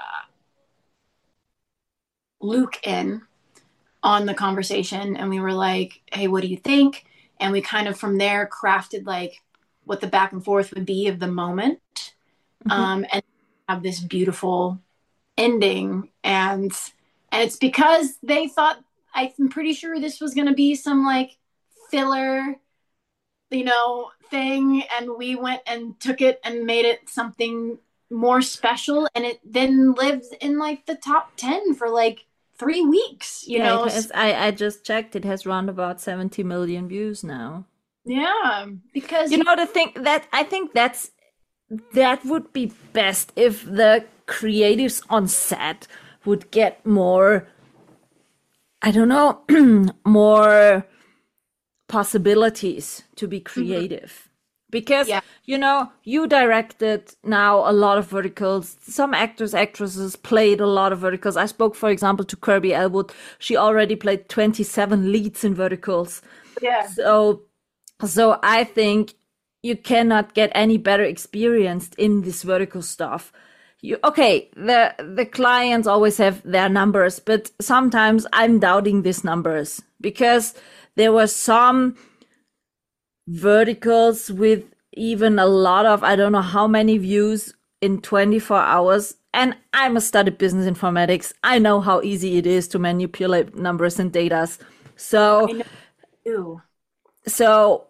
Luke in on the conversation, and we were like, hey, what do you think? And we kind of from there crafted like what the back and forth would be of the moment. Mhm. Um and have this beautiful ending. And and it's because they thought, I'm pretty sure this was going to be some like filler, you know, thing, and we went and took it and made it something more special, and it then lived in like the top ten for like three weeks, you Yeah, know. it has, I, I just checked. It has around about seventy million views now. Yeah, because You know the thing that I think that's that would be best if the creatives on set would get more, I don't know, more possibilities to be creative. Because, Yeah. you know, you directed now a lot of verticals. Some actors, actresses played a lot of verticals. I spoke, for example, to Kirby Elwood. She already played twenty-seven leads in verticals. yeah, So, so I think you cannot get any better experienced in this vertical stuff. You, okay, the the clients always have their numbers, but sometimes I'm doubting these numbers because there were some verticals with even a lot of, I don't know how many views in twenty-four hours. And I'm a studied business informatics. I know how easy it is to manipulate numbers and data. So, I know. Ew. so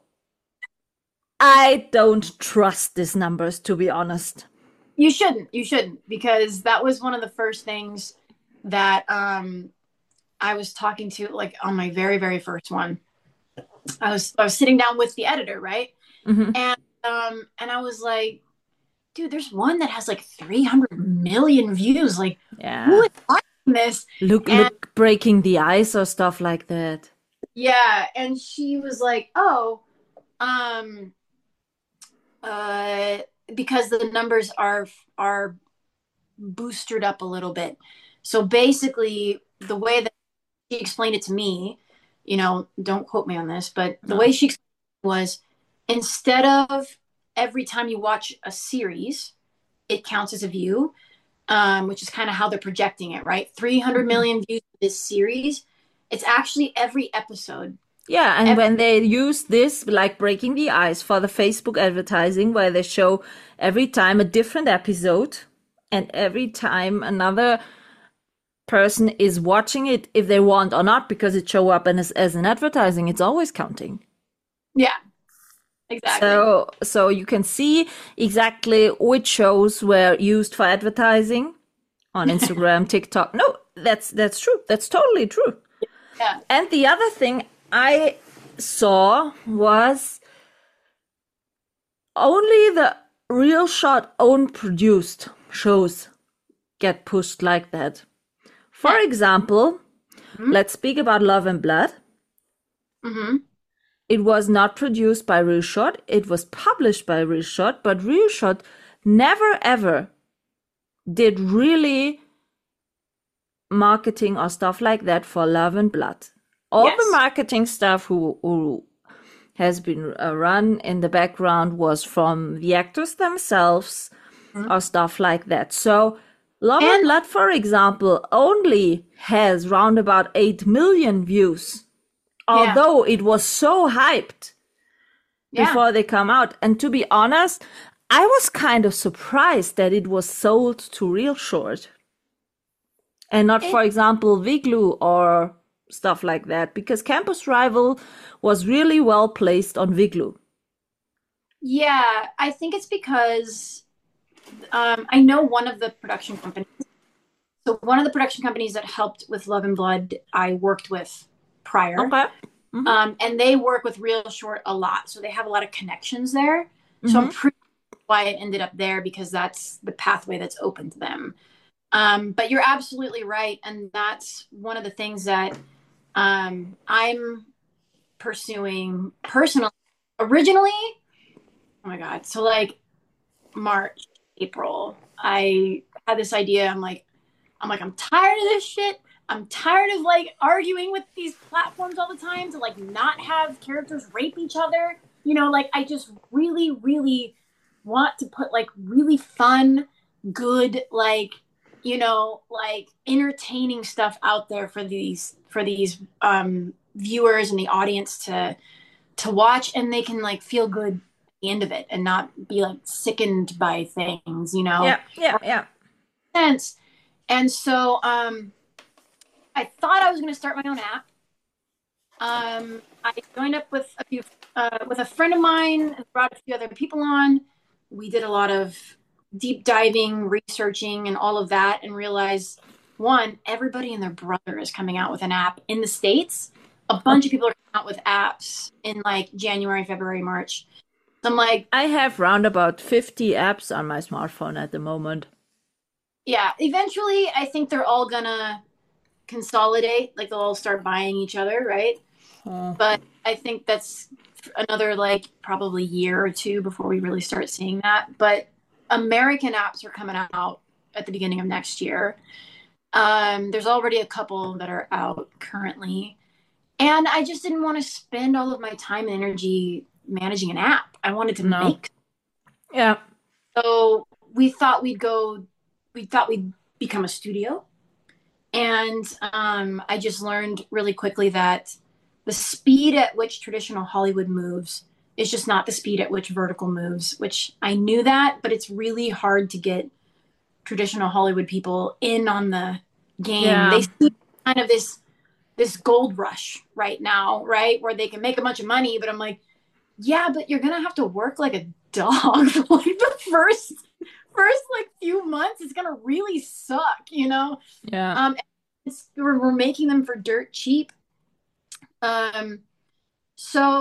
I don't trust these numbers, to be honest. You shouldn't. You shouldn't, because that was one of the first things that um, I was talking to, like on my very, very first one. I was I was sitting down with the editor, right? Mhm. And um, and I was like, dude, there's one that has like three hundred million views. Like, who Yeah. is watching this? Look, And look, breaking the ice or stuff like that. yeah, and she was like, oh, um, uh, because the numbers are are boosted up a little bit. So basically, the way that she explained it to me, you know, don't quote me on this, but the No. way she explained it was instead of every time you watch a series, it counts as a view, um, which is kind of how they're projecting it, right? three hundred million views for this series. It's actually every episode. Yeah, and Every, when they use this, like breaking the ice for the Facebook advertising, where they show every time a different episode and every time another person is watching it, if they want or not, because it show up and as, as an advertising, it's always counting. yeah, exactly. So, so you can see exactly which shows were used for advertising on Instagram, TikTok. No, that's that's true. That's totally true. Yeah. And the other thing I saw was only the Real Shot own produced shows get pushed like that. For example, Mhm. let's speak about Love and Blood. Mm-hmm. It was not produced by Real Shot. It was published by Real Shot, but Real Shot never ever did really marketing or stuff like that for Love and Blood. All Yes. the marketing stuff who, who has been uh, run in the background was from the actors themselves Mhm. or stuff like that. So Love and And- Blood, for example, only has round about eight million views, Yeah. although it was so hyped Yeah. before they come out. And to be honest, I was kind of surprised that it was sold to Real Short and not, for example, Viglu or stuff like that, because Campus Rival was really well placed on Viglu. Yeah, I think it's because um, I know one of the production companies. So one of the production companies that helped with Love and Blood, I worked with prior. Okay. Um, and they work with Real Short a lot. So they have a lot of connections there. So I'm pretty sure why it ended up there, because that's the pathway that's open to them. Um, but you're absolutely right. And that's one of the things that um, I'm pursuing personally. Originally, oh my God. So like March, April, I had this idea. I'm like, I'm like, I'm tired of this shit. I'm tired of like arguing with these platforms all the time to like not have characters rape each other. You know, like I just really, really want to put like really fun, good, like, you know, like entertaining stuff out there for these for these um viewers and the audience to to watch, and they can like feel good at the end of it and not be like sickened by things, you know. Yeah, yeah, yeah. Sense. And so um I thought I was going to start my own app. Um, I joined up with a few, uh, with a friend of mine, and brought a few other people on. We did a lot of deep diving, researching, and all of that, and realized, one, everybody and their brother is coming out with an app in the States. A bunch of people are coming out with apps in like January, February, March. So I'm like, I have round about fifty apps on my smartphone at the moment. yeah, eventually I think they're all gonna consolidate, like they'll all start buying each other, right? Uh, But I think that's another like probably year or two before we really start seeing that. But American apps are coming out at the beginning of next year. Um, there's already a couple that are out currently. And I just didn't want to spend all of my time and energy managing an app. I wanted to No. make. yeah. So we thought we'd go, we thought we'd become a studio. And um, I just learned really quickly that the speed at which traditional Hollywood moves is just not the speed at which vertical moves, which I knew that, but it's really hard to get traditional Hollywood people in on the game. Yeah. They see kind of this this gold rush right now, right? Where they can make a bunch of money, but I'm like, yeah, but you're gonna have to work like a dog for like the first first like few months. It's gonna really suck, you know? Yeah. Um, it's, we're, we're making them for dirt cheap. Um, so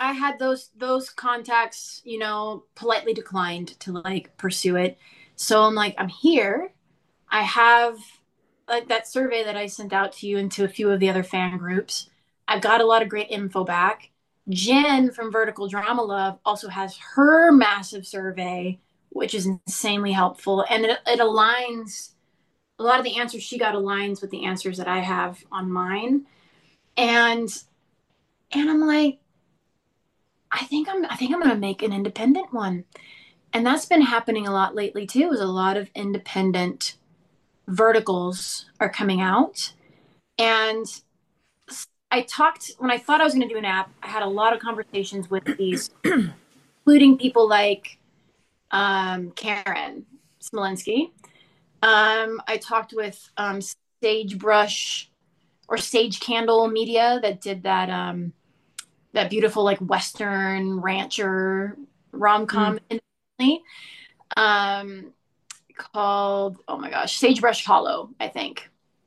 I had those those contacts, you know, politely declined to like pursue it. So I'm like, I'm here. I have like that survey that I sent out to you and to a few of the other fan groups. I've got a lot of great info back. Jen from Vertical Drama Love also has her massive survey, which is insanely helpful. And it, it aligns, a lot of the answers she got aligns with the answers that I have on mine. And and I'm like, I think I'm I think I'm gonna make an independent one. And that's been happening a lot lately too, is a lot of independent verticals are coming out. And I talked, when I thought I was going to do an app, I had a lot of conversations with these, including people like um, Karen Smolinski. Um, I talked with um, Sagebrush or Sage Candle Media that did that um, that beautiful like Western rancher rom-com mm. um, called, oh my gosh, Sagebrush Hollow, I think.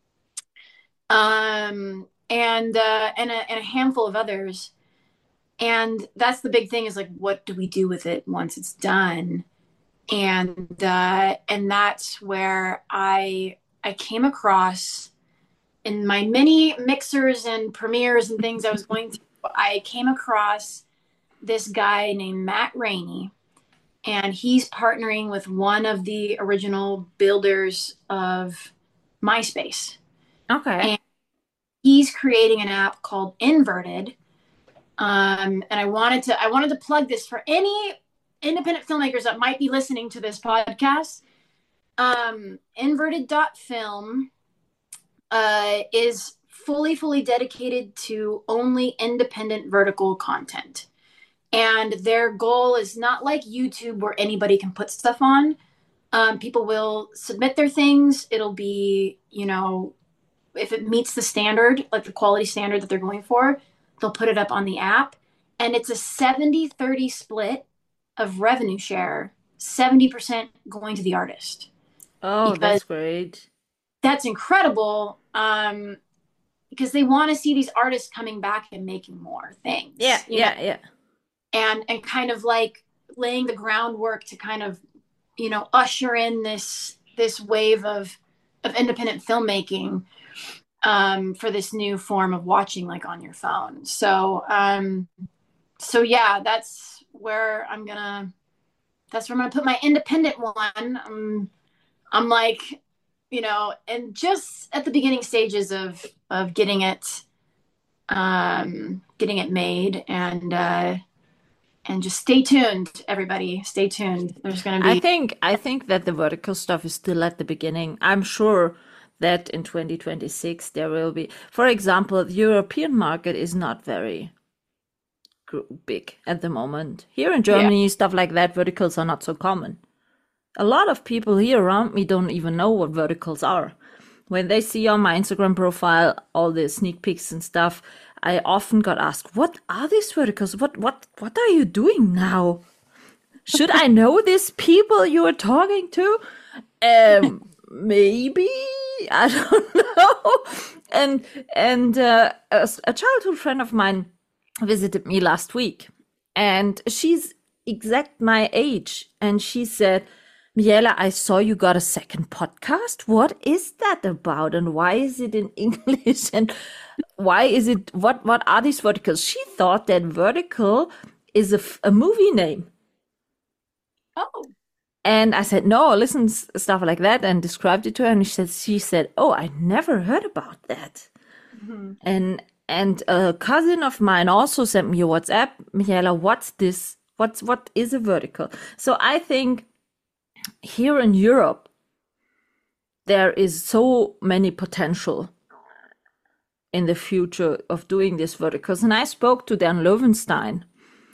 Um, and uh, and a, and a handful of others. And that's the big thing, is like, what do we do with it once it's done? And uh, and that's where I I came across, in my many mixers and premieres and things I was going through, I came across this guy named Matt Rainey, and he's partnering with one of the original builders of MySpace. Okay. And he's creating an app called Inverted. Um, and I wanted to I wanted to plug this for any independent filmmakers that might be listening to this podcast. Um, Inverted dot film uh, is fully, fully dedicated to only independent vertical content. And their goal is not like YouTube where anybody can put stuff on. Um, people will submit their things. It'll be, you know, if it meets the standard, like the quality standard that they're going for, they'll put it up on the app. And it's a seventy thirty split of revenue share, seventy percent going to the artist. Oh, because that's great. That's incredible. Um, because they want to see these artists coming back and making more things. Yeah, yeah, know? yeah. And and kind of like laying the groundwork to kind of, you know, usher in this this wave of of independent filmmaking um, for this new form of watching, like on your phone. So um, so yeah, that's where I'm gonna that's where I'm gonna put my independent one. Um, I'm like, you know, and just at the beginning stages of of getting it um, getting it made, and uh, and just stay tuned, everybody. Stay tuned. There's going to be. I think I think that the vertical stuff is still at the beginning. I'm sure that in twenty twenty-six there will be, for example, the European market is not very big at the moment. Here in Germany, yeah. Stuff like that, verticals are not so common. A lot of people here around me don't even know what verticals are. When they see on my Instagram profile all the sneak peeks and stuff, I often got asked, what are these verticals? What what what are you doing now? Should I know these people you are talking to? Um, maybe, I don't know. And and uh, a, a childhood friend of mine visited me last week, and she's exact my age, and she said, Miela, I saw you got a second podcast. What is that about? And why is it in English? And why is it, what, what are these verticals? She thought that vertical is a, a movie name. Oh. And I said, no, listen, stuff like that, and described it to her. And she said, she said, oh, I never heard about that. Mm-hmm. And, and a cousin of mine also sent me a WhatsApp, Miela, what's this? What's, what is a vertical? So I think, here in Europe, there is so many potential in the future of doing these verticals. And I spoke to Dan Loewenstein,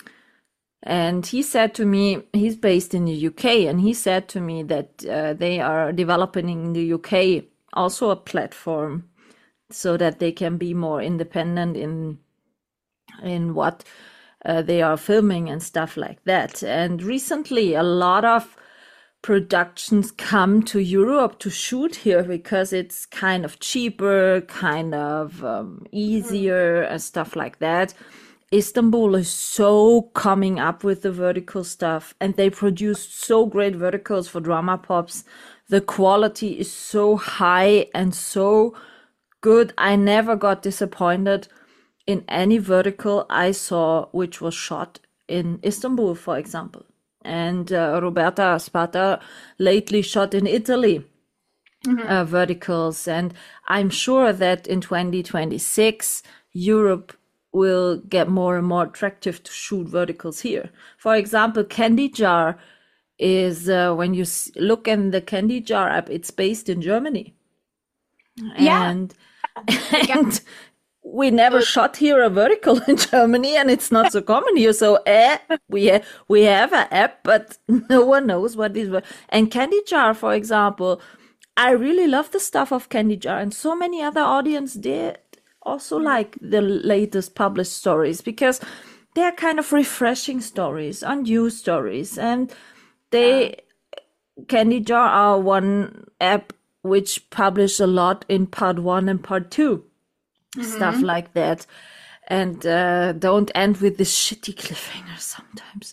and he said to me, he's based in the U K, and he said to me that uh, they are developing in the U K also a platform so that they can be more independent in in what uh, they are filming and stuff like that. And recently, a lot of productions come to Europe to shoot here because it's kind of cheaper, kind of um, easier, and stuff like that. Istanbul is so coming up with the vertical stuff, and they produce so great verticals for drama pops. The quality is so high and so good. I never got disappointed in any vertical I saw which was shot in Istanbul, for example. And uh, Roberta Spata lately shot in Italy. Mm-hmm. uh, verticals, and I'm sure that in twenty twenty-six Europe will get more and more attractive to shoot verticals here. For example, Candy Jar is uh, when you s- look in the Candy Jar app, it's based in Germany. Yeah. And, and we never shot here a vertical in Germany, and it's not so common here. So eh, we ha- we have an app, but no one knows what is what. And Candy Jar, for example, I really love the stuff of Candy Jar, and so many other audience did also like the latest published stories because they're kind of refreshing stories, on news stories, and they yeah. Candy Jar are one app which publish a lot in part one and part two, mm-hmm. stuff like that, and uh, don't end with this shitty cliffhanger sometimes.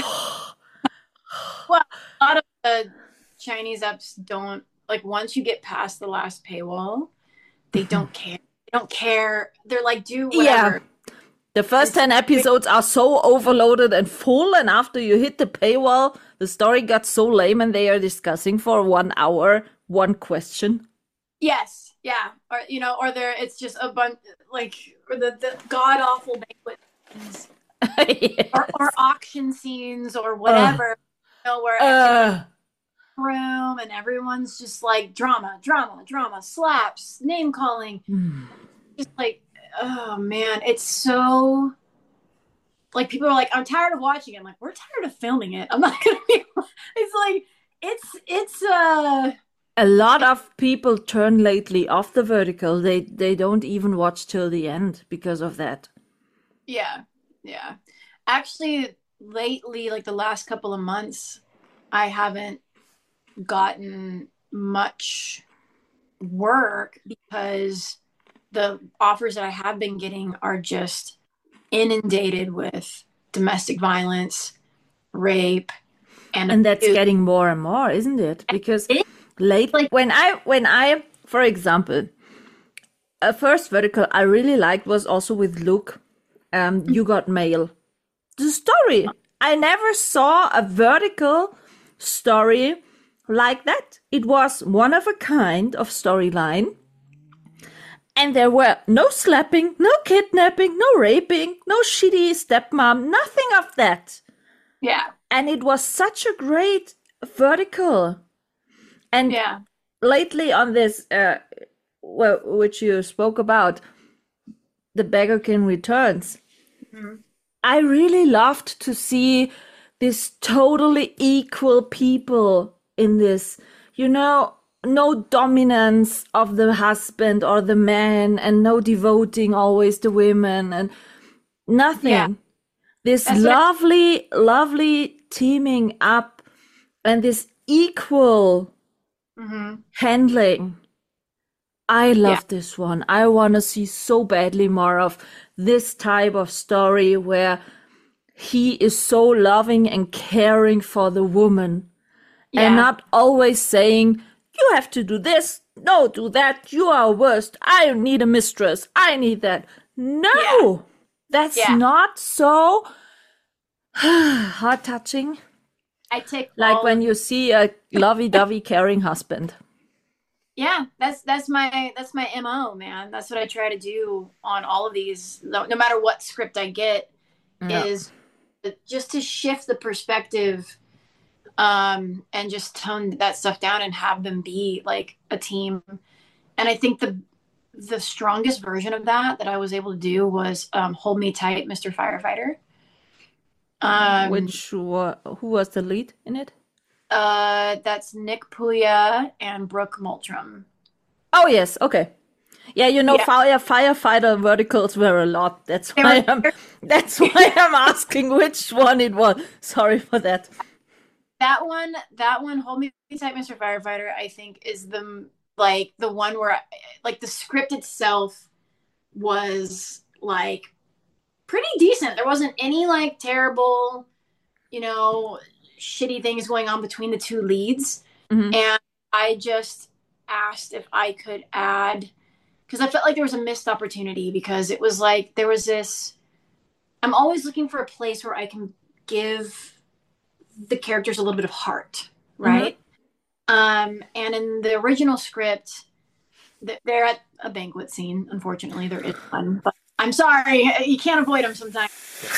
Well, a lot of the Chinese apps don't. Like once you get past the last paywall, they don't care. They don't care. They're like, do whatever. Yeah. The first ten episodes are so overloaded and full, and after you hit the paywall, the story got so lame, and they are discussing for one hour one question. Yes, yeah, or you know, or there it's just a bunch like or the, the god awful banquet scenes, yes. or, or auction scenes, or whatever. Uh, you know, where. Uh. Room and everyone's just like drama drama drama slaps name calling mm. just like oh man, it's so like people are like I'm tired of watching it. I'm like we're tired of filming it. I'm not gonna be it's like it's it's uh a lot of people turn lately off the vertical. They they don't even watch till the end because of that. Yeah, yeah. Actually lately, like the last couple of months, I haven't gotten much work because the offers that I have been getting are just inundated with domestic violence, rape, and and that's getting more and more, isn't it? Because lately, like, when I when I, for example, a first vertical I really liked was also with Luke. Um, You Got Mail. The story I never saw a vertical story like that. It was one of a kind of storyline, and there were no slapping, no kidnapping, no raping, no shitty stepmom, nothing of that. Yeah. And it was such a great vertical. And yeah. lately on this, uh, well, which you spoke about, The Beggar King Returns, mm-hmm. I really loved to see this totally equal people in this, you know, no dominance of the husband or the man, and no devoting always the women, and nothing. Yeah. This That's lovely, I- lovely teaming up and this equal mm-hmm. handling. I love yeah. this one. I want to see so badly more of this type of story where he is so loving and caring for the woman. Yeah. And not always saying, you have to do this, no, do that, you are worst, I need a mistress, I need that. No, yeah. that's yeah. not so heart-touching. I take like all when you see a lovey-dovey caring husband. Yeah, that's that's my that's my M O, man. That's what I try to do on all of these, no, no matter what script I get, yeah. is just to shift the perspective. Um, and just tone that stuff down and have them be like a team. And I think the the strongest version of that that I was able to do was um, Hold Me Tight, Mister Firefighter. Um, Which uh, who was the lead in it? Uh, that's Nick Puya and Brooke Moultram. Oh yes, okay. Yeah, you know, yeah. fire firefighter verticals were a lot. That's why I'm that's why I'm asking which one it was. Sorry for that. That one, that one, Hold Me Tight, Mister Firefighter, I think is the, like, the one where, like, the script itself was, like, pretty decent. There wasn't any like terrible, you know, shitty things going on between the two leads. Mhm. And I just asked if I could add, because I felt like there was a missed opportunity, because it was like there was this, I'm always looking for a place where I can give the characters a little bit of heart, right? Um, and in the original script, th- they're at a banquet scene. Unfortunately, there is one, but I'm sorry, you can't avoid them sometimes.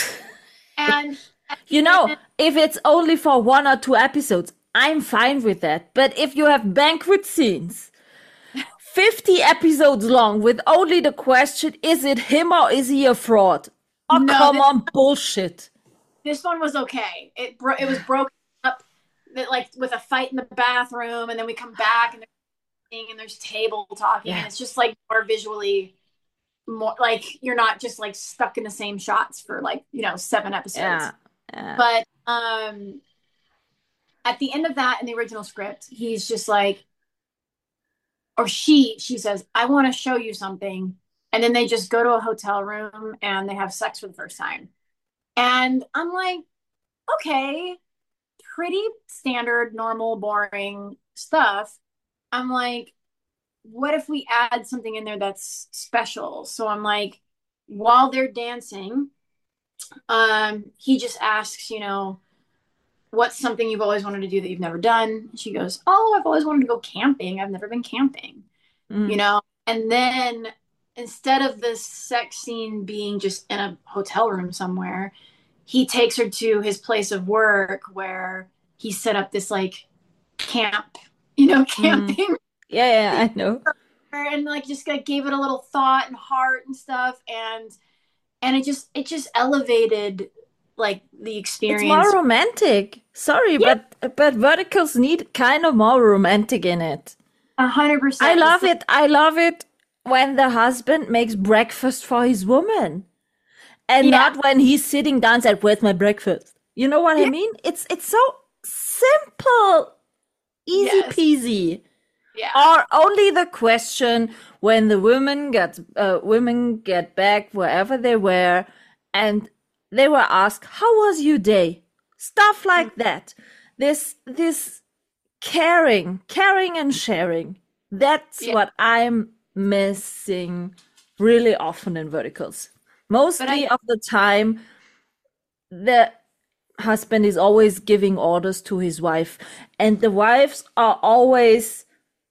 And You know, if it's only for one or two episodes, I'm fine with that. But if you have banquet scenes, fifty episodes long, with only the question, is it him or is he a fraud? Oh, No, come this- on, bullshit. this one was okay. It bro- it was broken up, that, like with a fight in the bathroom, and then we come back and there's and there's table talking, Yeah. and it's just like more visually, more like you're not just like stuck in the same shots for like you know seven episodes. Yeah. yeah. But um, at the end of that, in the original script, he's just like, or she, she says, "I want to show you something," and then they just go to a hotel room and they have sex for the first time, and I'm like, okay, pretty standard, normal, boring stuff. I'm like, what if we add something in there that's special? So I'm like, while they're dancing, um, he just asks, you know, what's something you've always wanted to do that you've never done? She goes, oh, I've always wanted to go camping. I've never been camping, Mm. you know? And then instead of this sex scene being just in a hotel room somewhere, he takes her to his place of work where he set up this like camp, you know, camping. Yeah, yeah, I know. And like just like gave it a little thought and heart and stuff, and and it just it just elevated like the It's experience. more romantic. Sorry, Yeah. but but verticals need kind of more romantic in it. A hundred percent. I love it. I love it when the husband makes breakfast for his woman, and Yeah. not when he's sitting down and said, "Where's my breakfast?" You know what I Yeah. mean? It's it's so simple, easy Yes. peasy. Yeah. Or only the question when the women get uh, women get back wherever they were, and they were asked, "How was your day?" Stuff like that. This this caring, caring and sharing. That's Yeah. what I'm missing really often in verticals. Mostly of the time, the husband is always giving orders to his wife, and the wives are always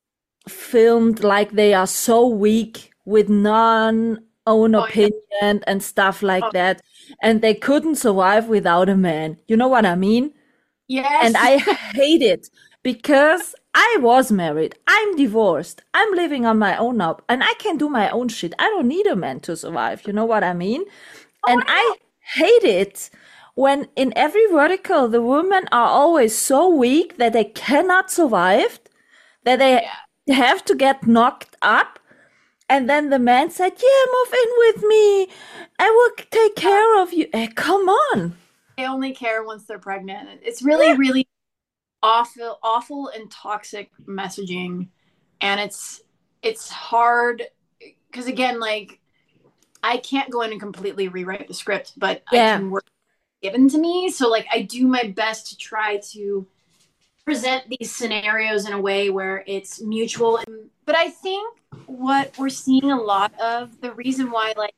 filmed like they are so weak with non own Oh, yeah. opinion and stuff like Oh. that, and they couldn't survive without a man. You know what I mean? Yes. And I hate it because I was married. I'm divorced. I'm living on my own now, and I can do my own shit. I don't need a man to survive. You know what I mean? And I hate it when in every vertical the women are always so weak that they cannot survive, that they have to get knocked up. And then the man said, "Yeah, move in with me. I will take care of you." Eh, come on. They only care once they're pregnant. It's really, really awful, awful and toxic messaging, and it's it's hard because again, like I can't go in and completely rewrite the script, but Yeah. I can work given to me. So like I do my best to try to present these scenarios in a way where it's mutual. But I think what we're seeing a lot of, the reason why like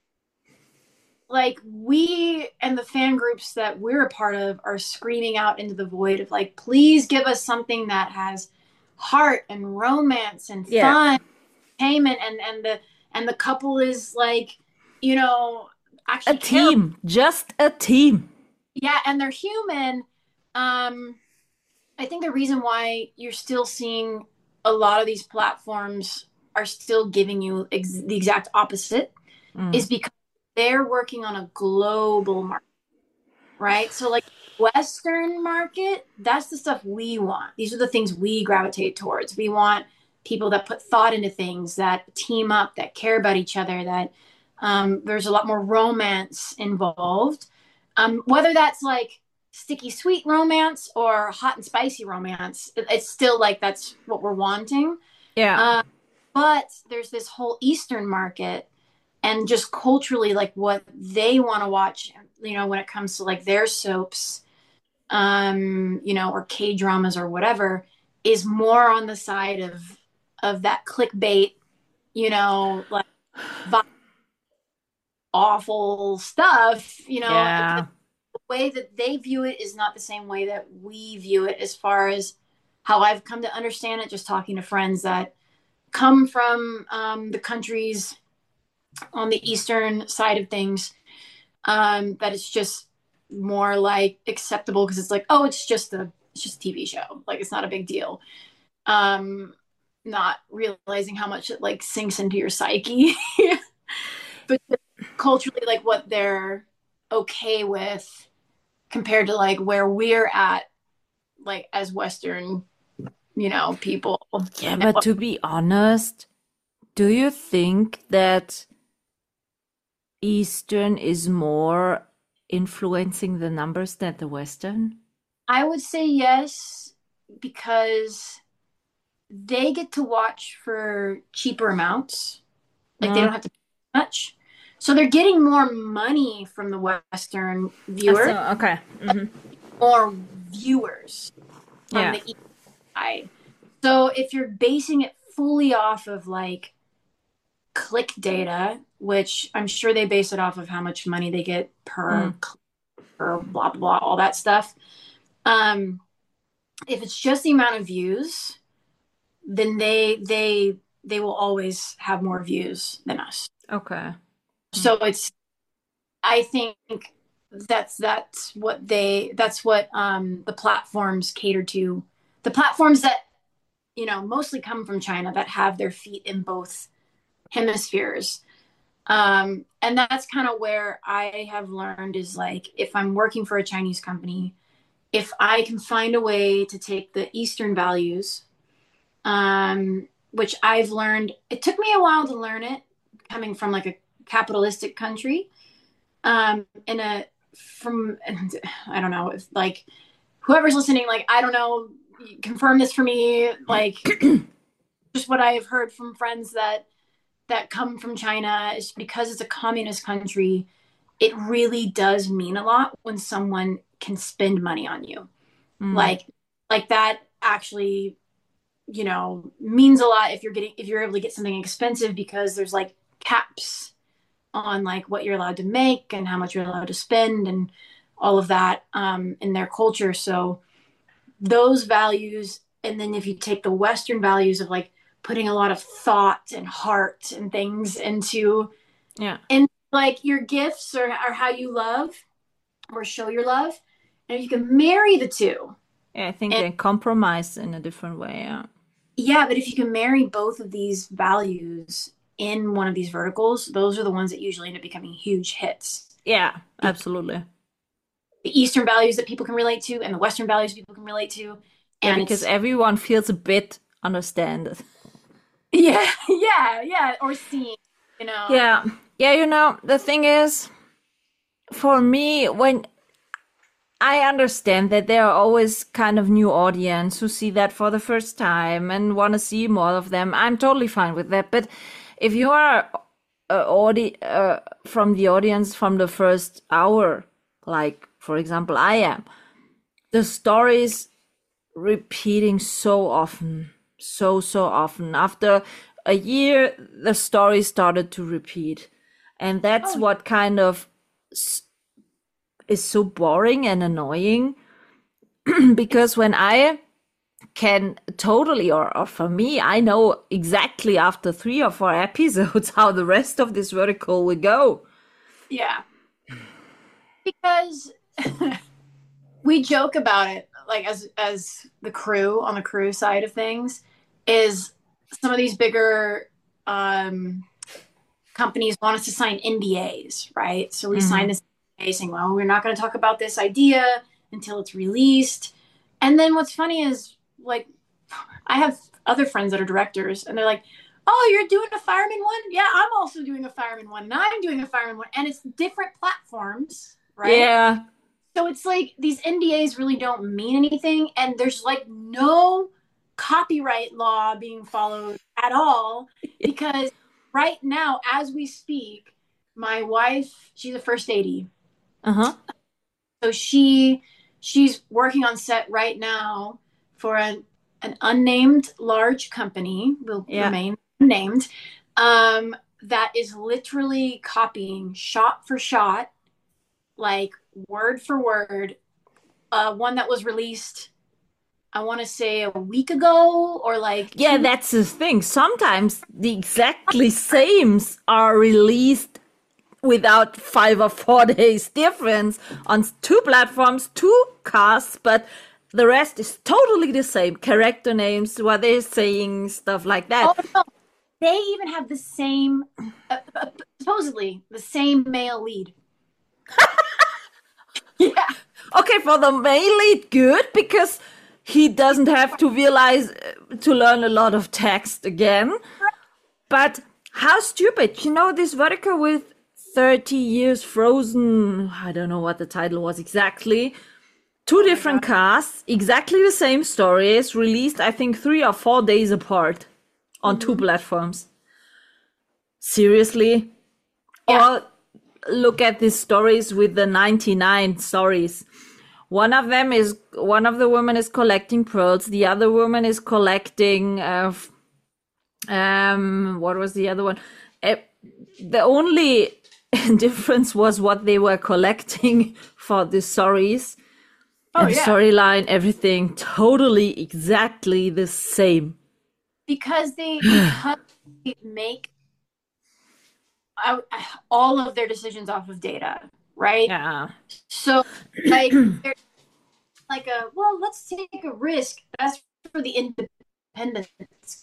like we and the fan groups that we're a part of are screaming out into the void of like, please give us something that has heart and romance and Yeah. fun, entertainment, and and the and the couple is like, you know, A actually care- team, just a team. yeah, and they're human. Um, I think the reason why you're still seeing a lot of these platforms are still giving you ex- the exact opposite Mm. is because they're working on a global market, right? So like Western market, that's the stuff we want. These are the things we gravitate towards. We want people that put thought into things, that team up, that care about each other, that um, there's a lot more romance involved. Um, whether that's like sticky sweet romance or hot and spicy romance, it- it's still like that's what we're wanting. Yeah. Uh, but there's this whole Eastern market, and just culturally, like what they want to watch, you know, when it comes to like their soaps, um, you know, or K dramas or whatever, is more on the side of of that clickbait, you know, like awful stuff, you know. Yeah. The way that they view it is not the same way that we view it, as far as how I've come to understand it, just talking to friends that come from um, the countries on the eastern side of things, um, that it's just more like acceptable because it's like, oh, it's just a it's just a T V show, like it's not a big deal. Um, not realizing how much it like sinks into your psyche, but culturally, like what they're okay with compared to like where we're at, like as Western, you know, people. Yeah, but to be honest, do you think that Eastern is more influencing the numbers than the Western? I would say yes, because they get to watch for cheaper amounts. Like they Mm. don't have to pay much. So they're getting more money from the Western viewer, So, okay. Mhm. more viewers from Yeah. the East side. So if you're basing it fully off of like click data, which I'm sure they base it off of how much money they get per Mm. click, per blah, blah, blah, all that stuff. Um, if it's just the amount of views, then they they they will always have more views than us. Okay. So it's, I think that's that's what they that's what um the platforms cater to. The platforms that, you know, mostly come from China, that have their feet in both hemispheres. Um, and that's kind of where I have learned is like, if I'm working for a Chinese company, if I can find a way to take the Eastern values, um, which I've learned, it took me a while to learn it, coming from like a capitalistic country, um, in a, from, I don't know, if like whoever's listening, like, I don't know, confirm this for me, like just what I've heard from friends that that come from China, is because it's a communist country, it really does mean a lot when someone can spend money on you. Mm. Like like that actually, you know, means a lot if you're getting if you're able to get something expensive, because there's like caps on like what you're allowed to make and how much you're allowed to spend and all of that, um, in their culture. So those values, and then if you take the Western values of like putting a lot of thought and heart and things into Yeah. and like your gifts, or, or how you love or show your love, and you can marry the two. Yeah, I think And- they compromise in a different way. Yeah. Yeah, but if you can marry both of these values in one of these verticals, those are the ones that usually end up becoming huge hits. Yeah, absolutely. The Eastern values that people can relate to and the Western values people can relate to. Yeah, And because it's, everyone feels a bit understand. yeah, yeah, yeah, or seen, you know. Yeah. Yeah, you know, the thing is, for me, when I understand that there are always kind of new audience who see that for the first time and want to see more of them. I'm totally fine with that. But if you are uh, audi- uh, from the audience from the first hour, like, for example, I am, the stories repeating so often, so, so often. After a year, the story started to repeat. And that's Oh. what kind of s- is so boring and annoying. Because when I can totally, or, or for me, I know exactly after three or four episodes how the rest of this vertical will go. Yeah. Because we joke about it, like as as the crew on the crew side of things, is some of these bigger um, companies want us to sign N D As, right? So we Mhm. sign this N D A saying, well, we're not going to talk about this idea until it's released. And then what's funny is, like, I have other friends that are directors, and they're like, oh, you're doing a fireman one? Yeah, I'm also doing a fireman one, and I'm doing a fireman one. And it's different platforms, right? Yeah. So it's like these N D As really don't mean anything, and there's like no copyright law being followed at all, because right now, as we speak, my wife, she's a first A D. Uh-huh. So she she's working on set right now for an, an unnamed large company, will Yeah. remain unnamed, um, that is literally copying shot for shot, like word for word, uh, one that was released, I want to say a week ago or like Yeah, two- that's the thing. Sometimes the exactly sames are released without five or four days difference on two platforms, two casts, but the rest is totally the same. Character names, what they're saying, stuff like that. Oh no, they even have the same, uh, uh, supposedly the same male lead. Yeah. Okay, for the male lead, good, because he doesn't have to realize uh, to learn a lot of text again. But how stupid. You know, this vertical with thirty years frozen, I don't know what the title was exactly. Two different casts, exactly the same stories, released, I think, three or four days apart on two platforms. Seriously? Yeah. Or look at these stories with the ninety-nine stories. One of them is, one of the women is collecting pearls. The other woman is collecting, uh, f- um, what was the other one? Uh, the only difference was what they were collecting for the stories. Oh, and yeah. storyline, everything totally exactly the same. because they because they make uh, all of their decisions off of data, right? Yeah. So like they're like a well, let's take a risk. That's for the independents,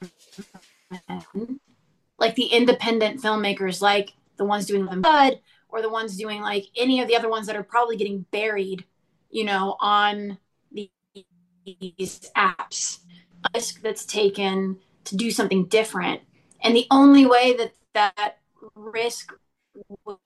like the independent filmmakers, like the ones doing the Bud, or the ones doing like any of the other ones that are probably getting buried, you know, on the, these apps. A risk that's taken to do something different, and the only way that that risk will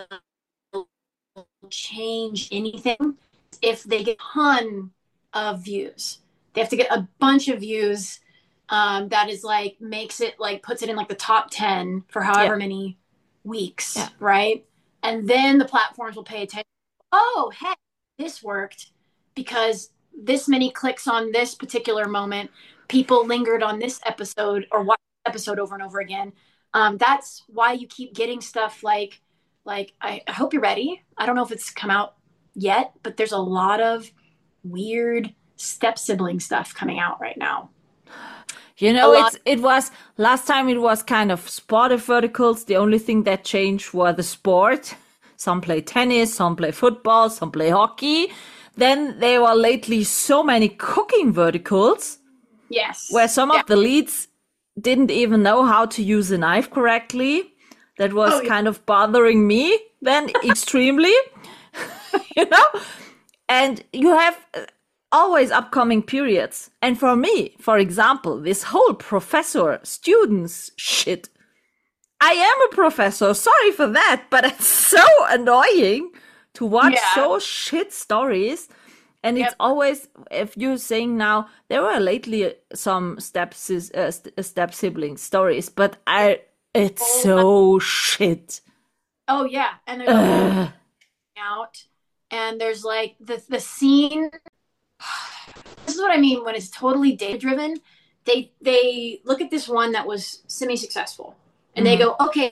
change anything if they get a ton of views. They have to get a bunch of views um, that is like makes it like puts it in like the top ten for however Yeah. many weeks, Yeah. right? And then the platforms will pay attention. Oh, hey, this worked because this many clicks on this particular moment. People lingered on this episode or watched the episode over and over again. Um, that's why you keep getting stuff like like I, I hope you're ready. I don't know if it's come out yet, but there's a lot of weird step sibling stuff coming out right now. You know, A lot- it's it was last time it was kind of sport verticals. The only thing that changed were the sport. Some play tennis, some play football, some play hockey. Then there were lately so many cooking verticals Yes. where some Yeah. of the leads didn't even know how to use a knife correctly. That was Oh, yeah. kind of bothering me then extremely, you know? And you have uh, always upcoming periods. And for me, for example, this whole professor students shit. I am a professor, sorry for that, but it's so annoying to watch Yeah. so shit stories. And it's Yep. always, if you're saying now, there were lately some step, sis- uh, st- step sibling stories, but I, it's Oh, so shit. Oh yeah, and there's a out, and there's like the the scene. This is what I mean when it's totally data driven. They they look at this one that was semi successful, and they go, okay,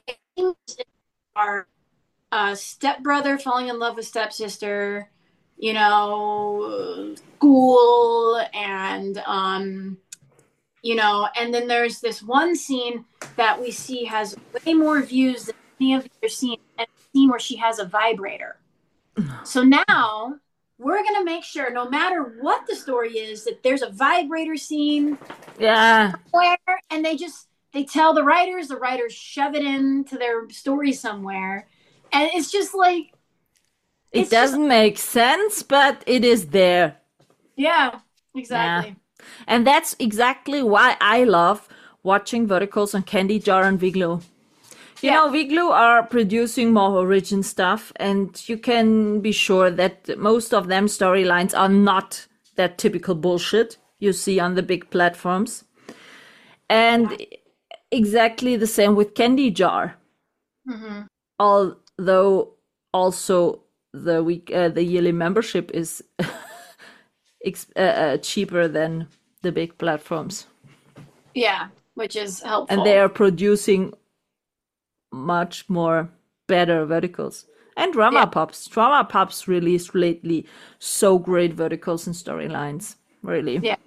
our uh, stepbrother falling in love with stepsister, you know, school, and um, you know, and then there's this one scene that we see has way more views than any of the other scenes, and a scene where she has a vibrator. So now we're gonna make sure, no matter what the story is, that there's a vibrator scene Yeah. where, and they just they tell the writers, the writers shove it into their story somewhere, and it's just like It It's just- doesn't make sense, but it is there. yeah, exactly. And that's exactly why I love watching verticals on Candy Jar and Viglo. You Yeah. know, Viglo are producing more origin stuff, and you can be sure that most of them storylines are not that typical bullshit you see on the big platforms. And exactly the same with Candy Jar. Mm-hmm. Although also the week uh, the yearly membership is ex- uh, uh, cheaper than the big platforms, Yeah, which is helpful. and they are producing much more better verticals. And Drama Yeah. Pops, Drama Pops released lately so great verticals and storylines. Really, Yeah.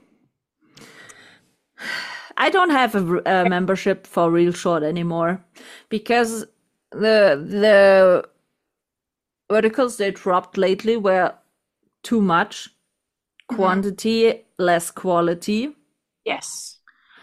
I don't have a, a membership for Real Short anymore because the the verticals they dropped lately were too much quantity, less quality, Yes.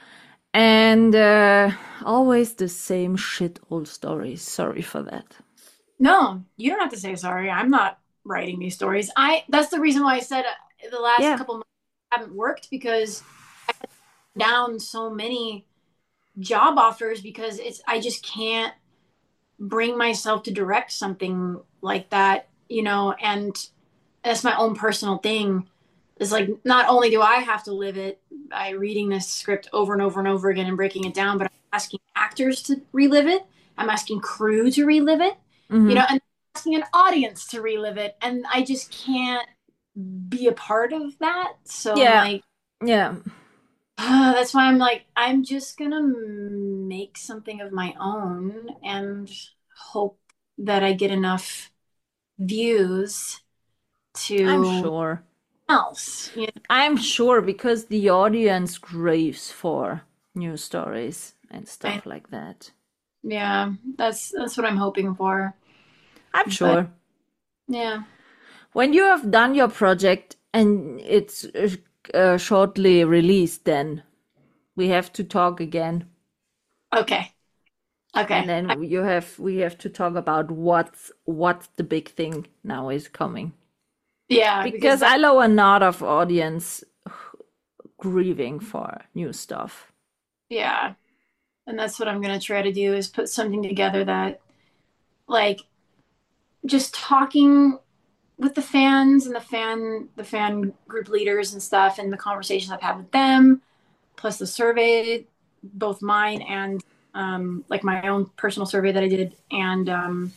and uh, always the same shit old stories. Sorry for that. No, you don't have to say sorry. I'm not writing these stories. I that's the reason why I said uh, the last Yeah. couple months haven't worked, because I had down so many job offers because it's I just can't bring myself to direct something like that, you know, and that's my own personal thing. It's like not only do I have to live it by reading this script over and over and over again and breaking it down, but I'm asking actors to relive it. I'm asking crew to relive it. Mhm. You know, and asking an audience to relive it, and I just can't be a part of that. So Yeah. I'm like, Yeah. uh, that's why I'm like, I'm just gonna make something of my own and hope that I get enough views to I'm sure. else. You know? I'm sure because the audience craves for new stories and stuff like that. Yeah, that's that's what I'm hoping for. I'm sure. Yeah. When you have done your project and it's uh, shortly released, then we have to talk again. Okay. Okay. And then you have we have to talk about what's what's the big thing now is coming. Yeah, Because that- I know a lot of audience grieving for new stuff. Yeah. And that's what I'm going to try to do, is put something together that, like, just talking with the fans and the fan the fan group leaders and stuff, and the conversations I've had with them, plus the survey, both mine and um, like my own personal survey that I did, and um,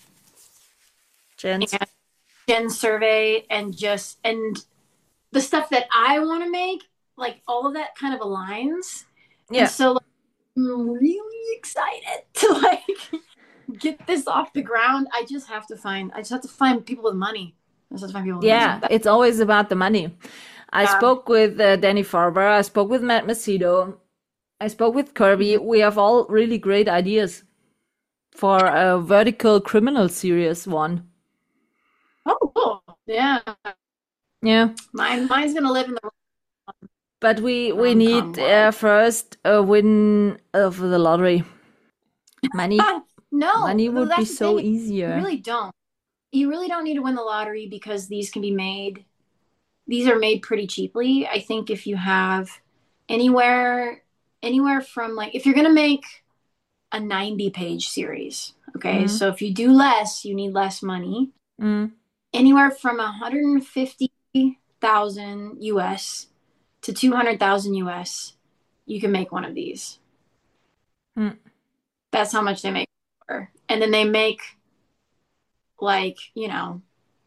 Jen's. and Jen's survey, and just and the stuff that I want to make, like all of that kind of aligns. Yeah. And so like, I'm really excited to like get this off the ground. I just have to find I just have to find people with money. I just have to find people with Yeah, money. it's always about the money. I Yeah. spoke with uh, Danny Farber. I spoke with Matt Macedo. I spoke with Kirby. We have all really great ideas for a vertical criminal series one. Oh, cool. Yeah. Yeah, Mine mine's gonna live in the but we we Rom-com need uh, world. first a win of the lottery. Money, no money no, would be that's the so thing. You easier. really don't. You really don't need to win the lottery, because these can be made these are made pretty cheaply. I think if you have anywhere anywhere from, like, if you're gonna make a ninety page series, okay, Mhm. so if you do less, you need less money. Mm. Anywhere from one hundred fifty thousand U S to two hundred thousand U S, you can make one of these. Mm. That's how much they make. And then they make, like, you know,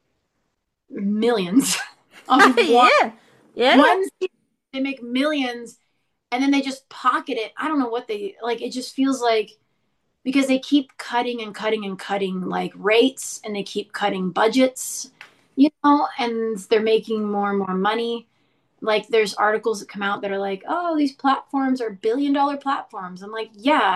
millions. of one, yeah, yeah. one series. They make millions, and then they just pocket it. I don't know what they, like, it just feels like, because they keep cutting and cutting and cutting, like, rates, and they keep cutting budgets, you know, and they're making more and more money. Like, there's articles that come out that are like, oh, these platforms are billion dollar platforms. I'm like, yeah,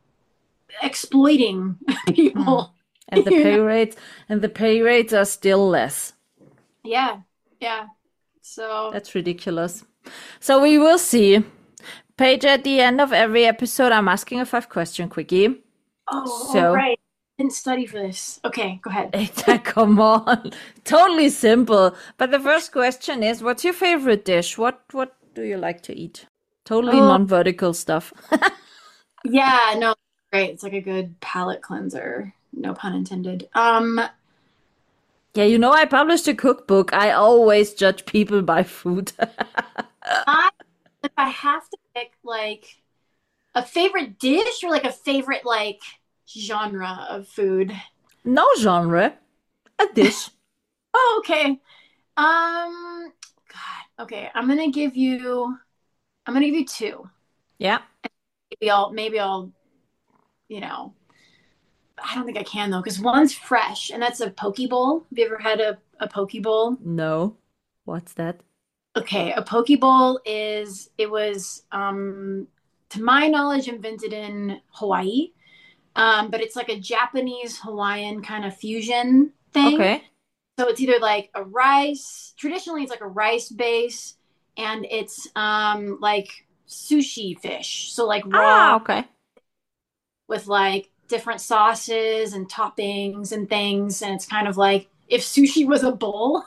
exploiting people. And the You pay know? rates and the pay rates are still less. Yeah, yeah. So That's ridiculous. So we will see. Paige, at the end of every episode, I'm asking a five question quickie. oh, So- oh, right. Didn't study for this. Okay, go ahead. Come on, totally simple. But the first question is, what's your favorite dish? What what do you like to eat? Totally Oh. non-vertical stuff. Yeah, no, great. It's like a good palate cleanser. No pun intended. Um, Yeah, you know, I published a cookbook. I always judge people by food. I if I have to pick like A favorite dish or like a favorite like genre of food? No genre, a dish. Oh, okay. Um, God. Okay, I'm gonna give you. I'm gonna give you two. Yeah. Maybe I'll. Maybe I'll. You know. I don't think I can though, because one's fresh, and that's a poke bowl. Have you ever had a, a poke bowl? No. What's that? Okay, a poke bowl is it was um to my knowledge invented in Hawaii. Um, but it's like a Japanese Hawaiian kind of fusion thing. Okay. So it's either like a rice, traditionally it's like a rice base, and it's um like sushi fish. So like Ah, raw okay. with like different sauces and toppings and things, and it's kind of like if sushi was a bowl.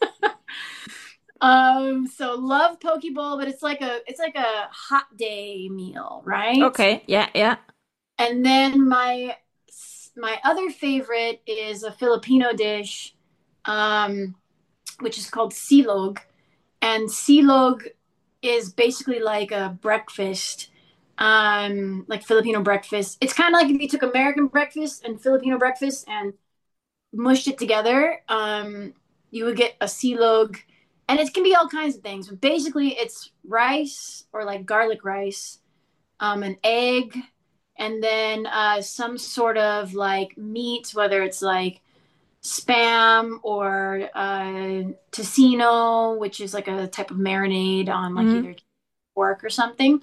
Um, so love poke bowl, but it's like a it's like a hot day meal, right? Okay. Yeah, yeah. And then my my other favorite is a Filipino dish, um, which is called silog. And silog is basically like a breakfast, um, like Filipino breakfast. It's kind of like if you took American breakfast and Filipino breakfast and mushed it together. Um, you would get a silog, and it can be all kinds of things. But basically, it's rice or like garlic rice, um, an egg, and then uh, some sort of like meat, whether it's like spam or uh, tocino, which is like a type of marinade on like Mhm. either pork or something,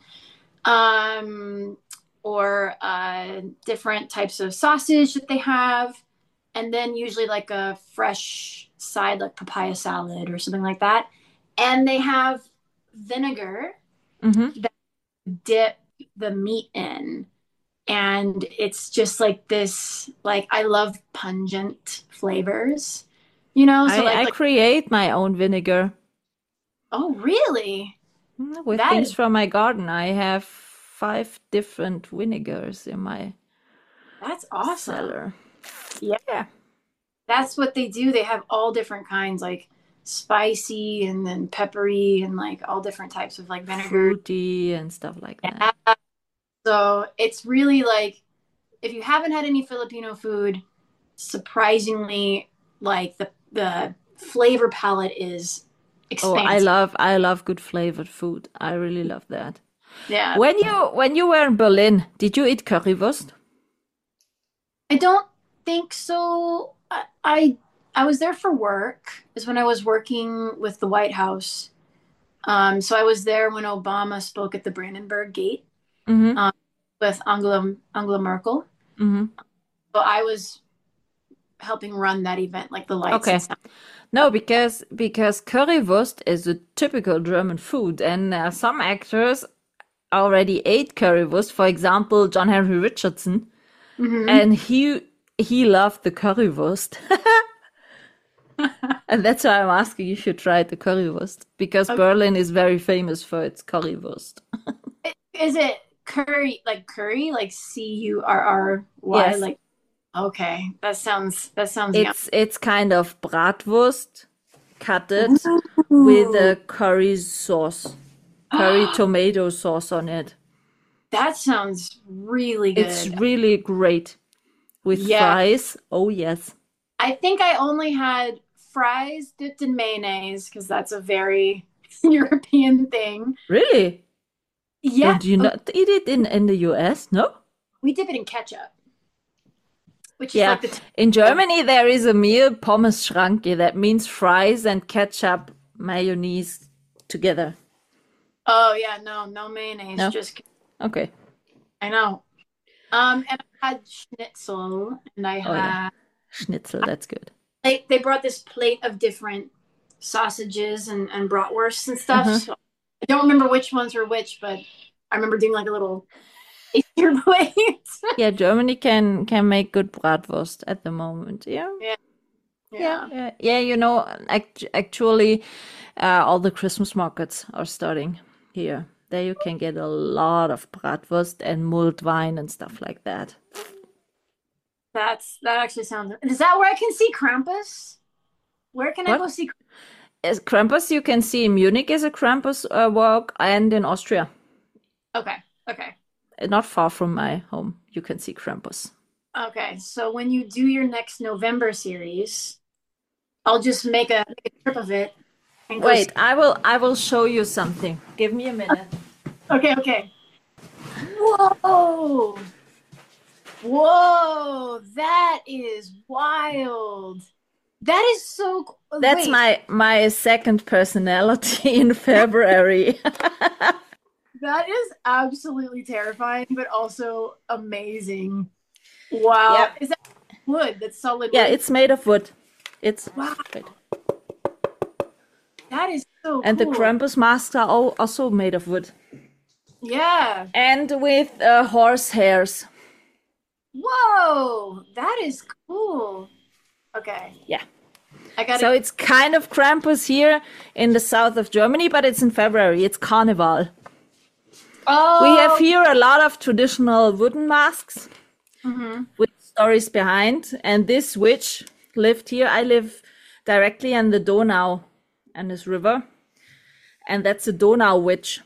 um, or uh, different types of sausage that they have, and then usually like a fresh side like papaya salad or something like that. And they have vinegar Mm-hmm. dip the meat in, and it's just like this, like I love pungent flavors, you know, so I like I like create my own vinegar oh really, mm, with that things is from my garden. I have five different vinegars in my that's awesome. cellar. Yeah, Yeah. that's what they do. They have all different kinds, like spicy and then peppery and like all different types of like vinegar. Fruity and stuff like that. Yeah, so it's really like if you haven't had any Filipino food, surprisingly, like the the flavor palette is Oh, I expansive. love I love good flavored food. I really love that. Yeah. When you when you were in Berlin, did you eat currywurst? I don't think so. I, I I was there for work. Is when I was working with the White House. Um, so I was there when Obama spoke at the Brandenburg Gate Mm-hmm. um, with Angela Angela Merkel. Mm-hmm. So I was helping run that event, like the lights and Okay. stuff. No, because because currywurst is a typical German food, and uh, some actors already ate currywurst. For example, John Henry Richardson, Hmm. and he he loved the currywurst, and that's why I'm asking if you tried the currywurst because Okay. Berlin is very famous for its currywurst. Is it curry, like curry, like C U R R Y? Yes, Like okay, that sounds that sounds yum. it's it's kind of bratwurst cutted with a curry sauce, curry Ooh. tomato sauce on it. That sounds really It's good. really great with Yeah, fries. Oh yes. I think I only had fries dipped in mayonnaise because that's a very European thing. Really? Yeah, And you oh, not eat it in in the U S? No? we dip it in ketchup, which is Yeah. like the type In of Germany there is a meal Pommes Schranke. That means fries and ketchup, mayonnaise together. oh yeah, no, no mayonnaise, No? just Okay. I know. Um, and I had schnitzel, and I Oh yeah. had Schnitzel, that's good. they they brought this plate of different sausages and and bratwursts and stuff. Uh-huh. So I don't remember which ones were which, but I remember doing like a little taster plate. Yeah, Germany can can make good bratwurst at the moment. Yeah. Yeah, Yeah, yeah. yeah, yeah. You know, act actually, uh, all the Christmas markets are starting here. There you can get a lot of bratwurst and mulled wine and stuff like that. That's that actually sounds. Is that where I can see Krampus? Where can I go What? see? As Krampus, you can see in Munich is a Krampus uh, walk, and in Austria. Okay, okay. not far from my home, you can see Krampus. Okay, so when you do your next November series, I'll just make a, make a trip of it. And go Wait, I will I will show you something. Give me a minute. Okay, okay. Whoa! Whoa! That is wild. That is so cool. That's Wait, my my second personality in February. that is absolutely terrifying, but also amazing. Wow. Yeah. Is that wood? That's solid Yeah, wood? it's made of wood. It's Wow. wait. That is so And the cool. Krampus masks are all also made of wood. Yeah. And with uh, horse hairs. Whoa! That is cool. Okay. Yeah. I got So it. it's kind of Krampus here in the south of Germany, but it's in February. It's Carnival. Oh, We have here a lot of traditional wooden masks Mhm. with stories behind. And this witch lived here. I live directly on the Donau and this river. And that's a Donau witch.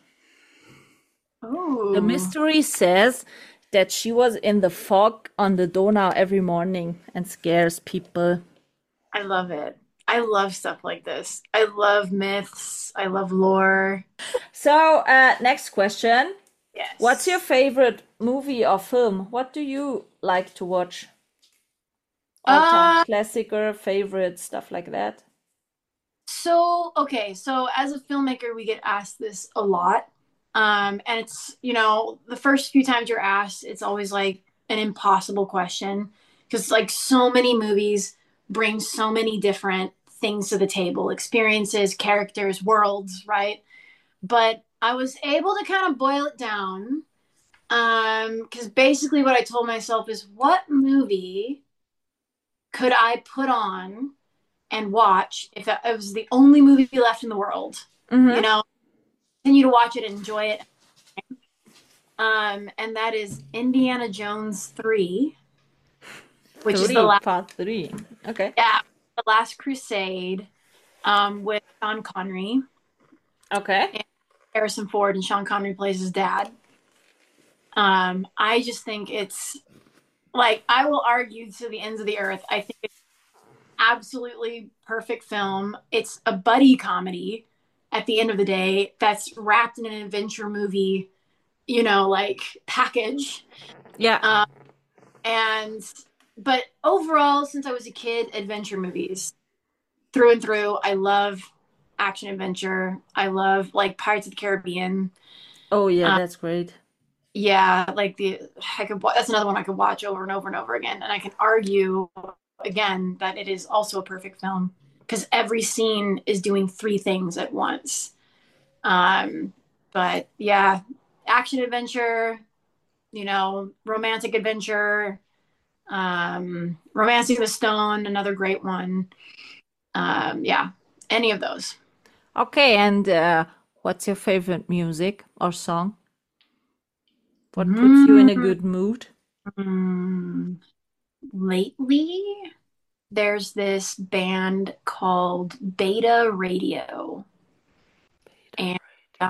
Oh. The mystery says that she was in the fog on the Donau every morning and scares people. I love it. I love stuff like this. I love myths. I love lore. So, uh, next question. Yes. What's your favorite movie or film? What do you like to watch? All-time Uh, classic or favorite, stuff like that? So, okay, so as a filmmaker, we get asked this a lot. Um, and it's, you know, the first few times you're asked, it's always like an impossible question because like so many movies bring so many different things to the table, experiences, characters, worlds, right? But I was able to kind of boil it down. Um, because basically what I told myself is what movie could I put on and watch if it was the only movie left in the world? Mhm. You know, continue to watch it and enjoy it. Um, and that is Indiana Jones three, which is Three, the last, part three. Okay. yeah, the Last Crusade, um, with Sean Connery. Okay. Harrison Ford and Sean Connery plays his dad. Um, I just think it's like I will argue to the ends of the earth. I think it's absolutely perfect film. It's a buddy comedy at the end of the day that's wrapped in an adventure movie, you know, like package. Yeah. Um, and but overall, since I was a kid, adventure movies through and through. I love action adventure. I love like Pirates of the Caribbean. Oh, yeah, uh, that's great. Yeah, like the I could wa- that's another one I could watch over and over and over again, and I can argue again that it is also a perfect film because every scene is doing three things at once. Um, but yeah, action adventure, you know, romantic adventure, um, Romancing the Stone, another great one. Um, yeah, any of those. Okay, and uh, what's your favorite music or song? What puts you in a good mood? Mm, lately, there's this band called Beta Radio. And um,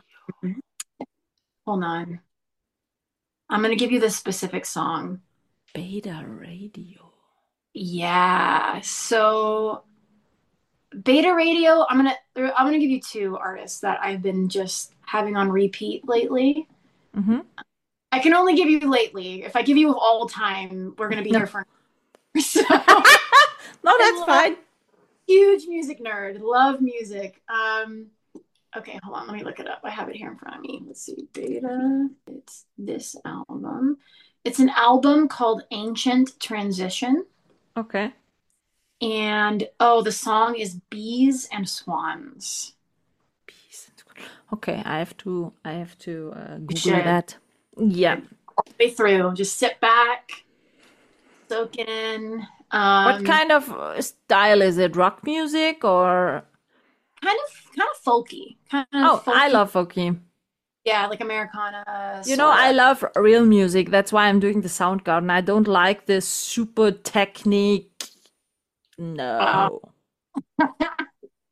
hold on. I'm going to give you the specific song. Beta Radio. Yeah. So Beta Radio, I'm going to I'm going to give you two artists that I've been just having on repeat lately. Mm-hmm. I can only give you lately. If I give you of all time, we're going to be No. here for so No, that's love- fine. huge music nerd. Love music. Um okay, hold on. Let me look it up. I have it here in front of me. Let's see. Beta. It's this album. It's an album called Ancient Transition. Okay. And oh, the song is Bees and Swans. Okay, I have to I have to uh, Google should. that. Yeah. All the way through. Just sit back, soak it in. Um, What kind of uh, style is it? Rock music or? kind of kind of folky. Kind of Oh, I folky. love folky. Yeah, like Americana. You know, I love real music. That's why I'm doing the Soundgarden. I don't like this super technique. No.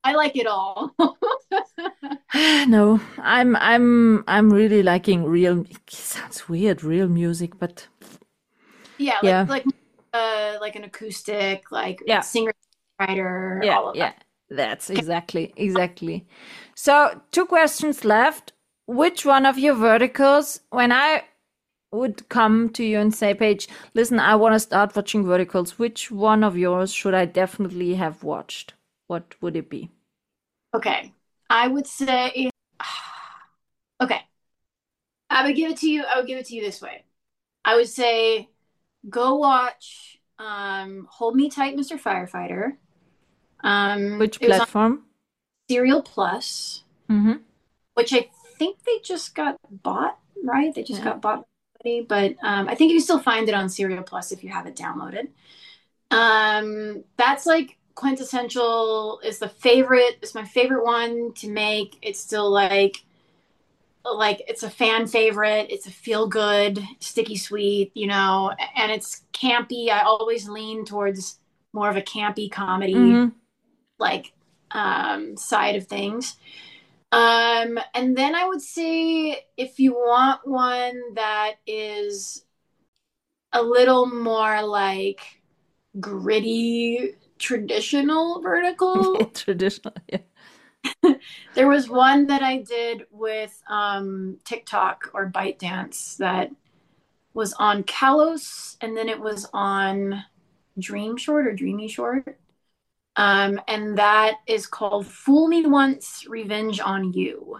I like it all. No, I'm I'm I'm really liking real. It sounds weird, real music, but Yeah, yeah, like like uh like an acoustic, like yeah, singer writer, yeah, all of yeah. that. That's exactly exactly. So two questions left. Which one of your verticals, when I would come to you and say, Paige, listen, I want to start watching verticals, which one of yours should I definitely have watched? What would it be? Okay. I would say okay. I would give it to you. I would give it to you this way. I would say go watch um Hold Me Tight, Mister Firefighter. Um Which it was on platform? Serial Plus, Mm-hmm. which I think they just got bought, right? They just Yeah. got bought by somebody, but um I think you can still find it on Serial Plus if you have it downloaded. Um, that's like quintessential. Is the favorite. It's my favorite one to make. It's still like like it's a fan favorite. It's a feel good, sticky sweet, you know, and it's campy. I always lean towards more of a campy comedy Mm-hmm. like um, side of things. Um, and then I would say if you want one that is a little more like gritty traditional vertical. Traditional. Yeah. There was one that I did with um, TikTok or ByteDance that was on Kalos, and then it was on Dream Short or Dreamy Short. Um, and that is called Fool Me Once, Revenge on You.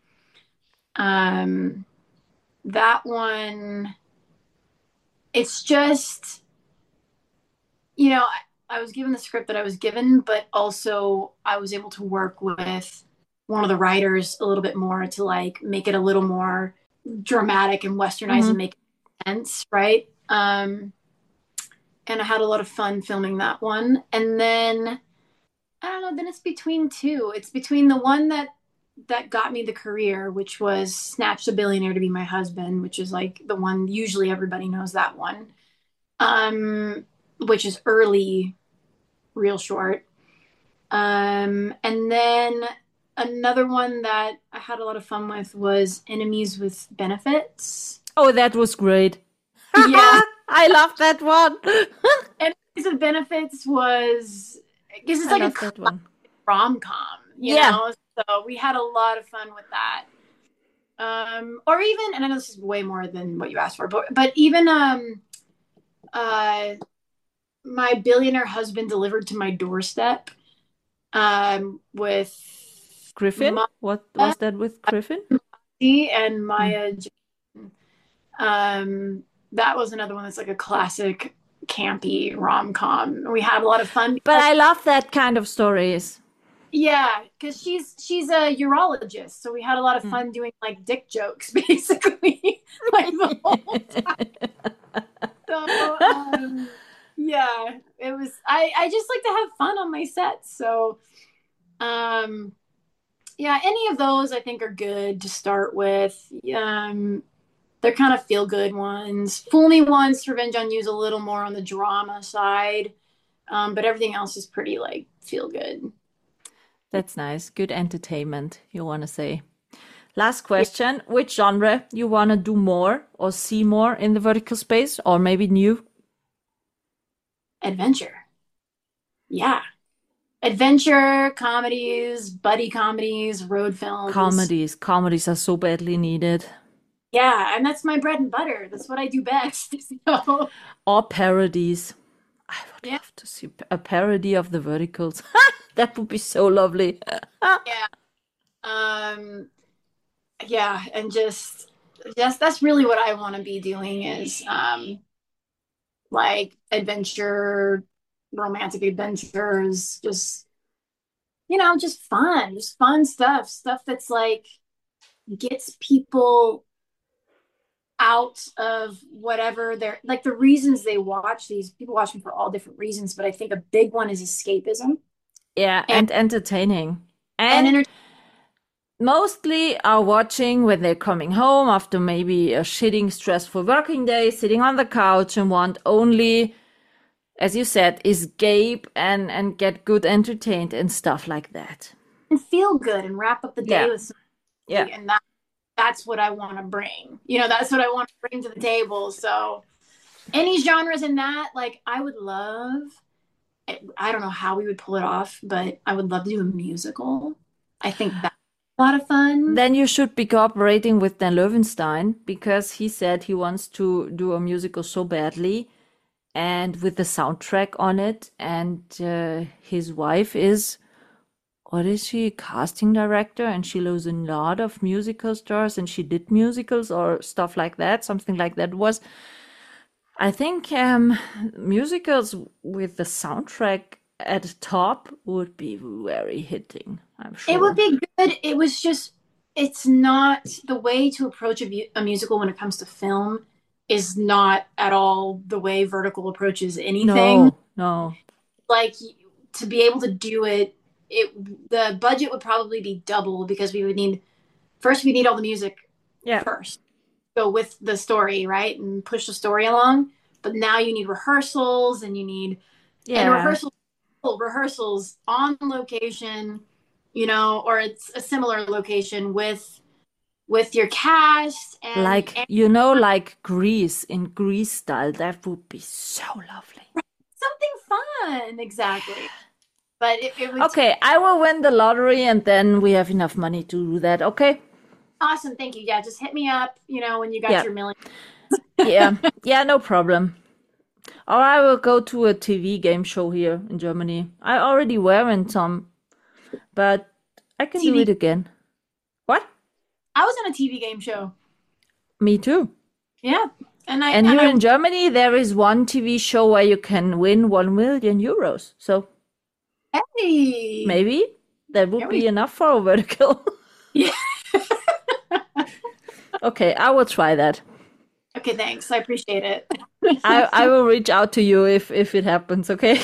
Um, that one, it's just, you know, I, I was given the script that I was given, but also I was able to work with one of the writers a little bit more to like make it a little more dramatic and westernized and Mm-hmm. make sense, right? Um, and I had a lot of fun filming that one. And then I don't know, then it's between two. It's between the one that that got me the career, which was Snatch the Billionaire to Be My Husband, which is like the one usually everybody knows that one. Um, which is early, real short. Um, and then another one that I had a lot of fun with was Enemies with Benefits. Oh, that was great. Yeah, I love that one. Enemies with Benefits was because it's I like love a that one. rom com, you Yeah. know. So we had a lot of fun with that. Um, or even, and I know this is way more than what you asked for, but but even um, uh, My Billionaire Husband Delivered to My Doorstep, um, with Griffin? What was that with Griffin? Marty and Mm. Maya. Um, that was another one that's like a classic campy rom com. We had a lot of fun. But I love that kind of stories. Yeah, because she's she's a urologist, so we had a lot of Mm. fun doing like dick jokes, basically, like the whole time. So um, yeah, it was. I I just like to have fun on my sets, so um, yeah, any of those I think are good to start with. Um, they're kind of feel good ones. Fool Me Once, Revenge on You is a little more on the drama side, um, but everything else is pretty like feel good. That's nice. Good entertainment, you want to say. Last question. Which genre you want to do more or see more in the vertical space, or maybe new? Adventure. Yeah. Adventure, comedies, buddy comedies, road films. Comedies. Comedies are so badly needed. Yeah, and that's my bread and butter. That's what I do best. So, Or parodies. I would yeah. love to see a parody of the verticals. That would be so lovely. Yeah. Um, yeah, and just just that's really what I want to be doing is um like adventure, romantic adventures, just you know, just fun, just fun stuff, stuff that's like gets people out of whatever they're like the reasons they watch these. People watch them for all different reasons, but I think a big one is escapism. Yeah, And, and entertaining. and And enter- mostly are watching when they're coming home after maybe a shitting, stressful working day, sitting on the couch and want only as you said, escape and and get good entertained and stuff like that. And feel good and wrap up the day Yeah. with some Yeah. and that that's what I want to bring. You know, that's what I want to bring to the table. So any genres in that, like I would love, I don't know how we would pull it off, but I would love to do a musical. I think that's a lot of fun. Then you should be cooperating with Dan Löwenstein because he said he wants to do a musical so badly and with the soundtrack on it. And uh, his wife is, what is she, a casting director? And she knows a lot of musical stars and she did musicals or stuff like that. Something like that was. I think um, musicals with the soundtrack at the top would be very hitting, I'm sure. It would be good. It was just, it's not the way to approach a, mu- a musical when it comes to film is not at all the way Vertical approaches anything. No, no. Like to be able to do it, it the budget would probably be double because we would need, first we need all the music Yeah. first. Go with the story, right? And push the story along. But now you need rehearsals and you need Yeah. and rehearsals rehearsals on location, you know, or it's a similar location with with your cast and Like, and you know, like Grease, in Grease style. That would be so lovely. something fun. Exactly. But it, it was Okay, I will win the lottery and then we have enough money to do that, okay? awesome. Thank you. Yeah, just hit me up, you know, when you got Yeah. your million. Yeah, yeah, no problem. Or I will go to a T V game show here in Germany. I already were in some, but I can T do V it again. What? I was on a T V game show. Me too. Yeah. And I And and here I, in Germany, there is one T V show where you can win one million euros. So hey. maybe that would There be we- enough for a vertical. Yeah. Okay, I will try that. Okay, thanks. I appreciate it. I, I will reach out to you if, if it happens, okay?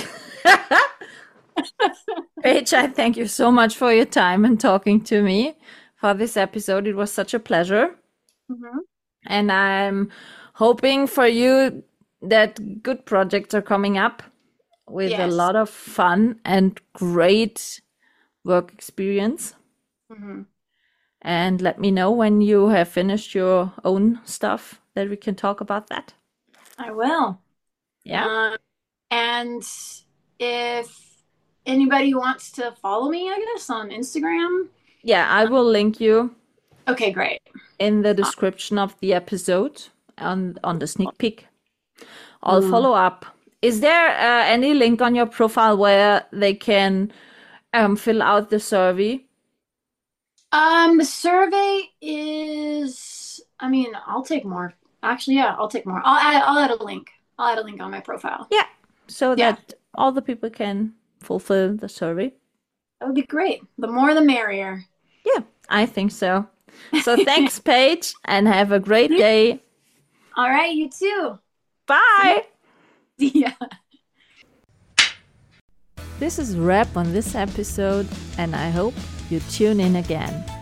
Paige, I thank you so much for your time and talking to me for this episode. It was such a pleasure. Mhm. And I'm hoping for you that good projects are coming up with a Yes. lot of fun and great work experience. Mhm. And let me know when you have finished your own stuff that we can talk about that. I will. Yeah. Um, and if anybody wants to follow me, I guess, on Instagram. Yeah, I will link you Okay, great. in the description of the episode on on the sneak peek. I'll follow up. Is there uh, any link on your profile where they can um, fill out the survey? Um, the survey is, I mean, I'll take more. Actually, yeah, I'll take more. I'll add, I'll add a link. I'll add a link on my profile. Yeah, so Yeah. that all the people can fulfill the survey. That would be great. The more, the merrier. Yeah, I think so. So thanks, Paige, and have a great day. All right, you too. Bye. Yeah. This is a wrap on this episode, and I hope you tune in again.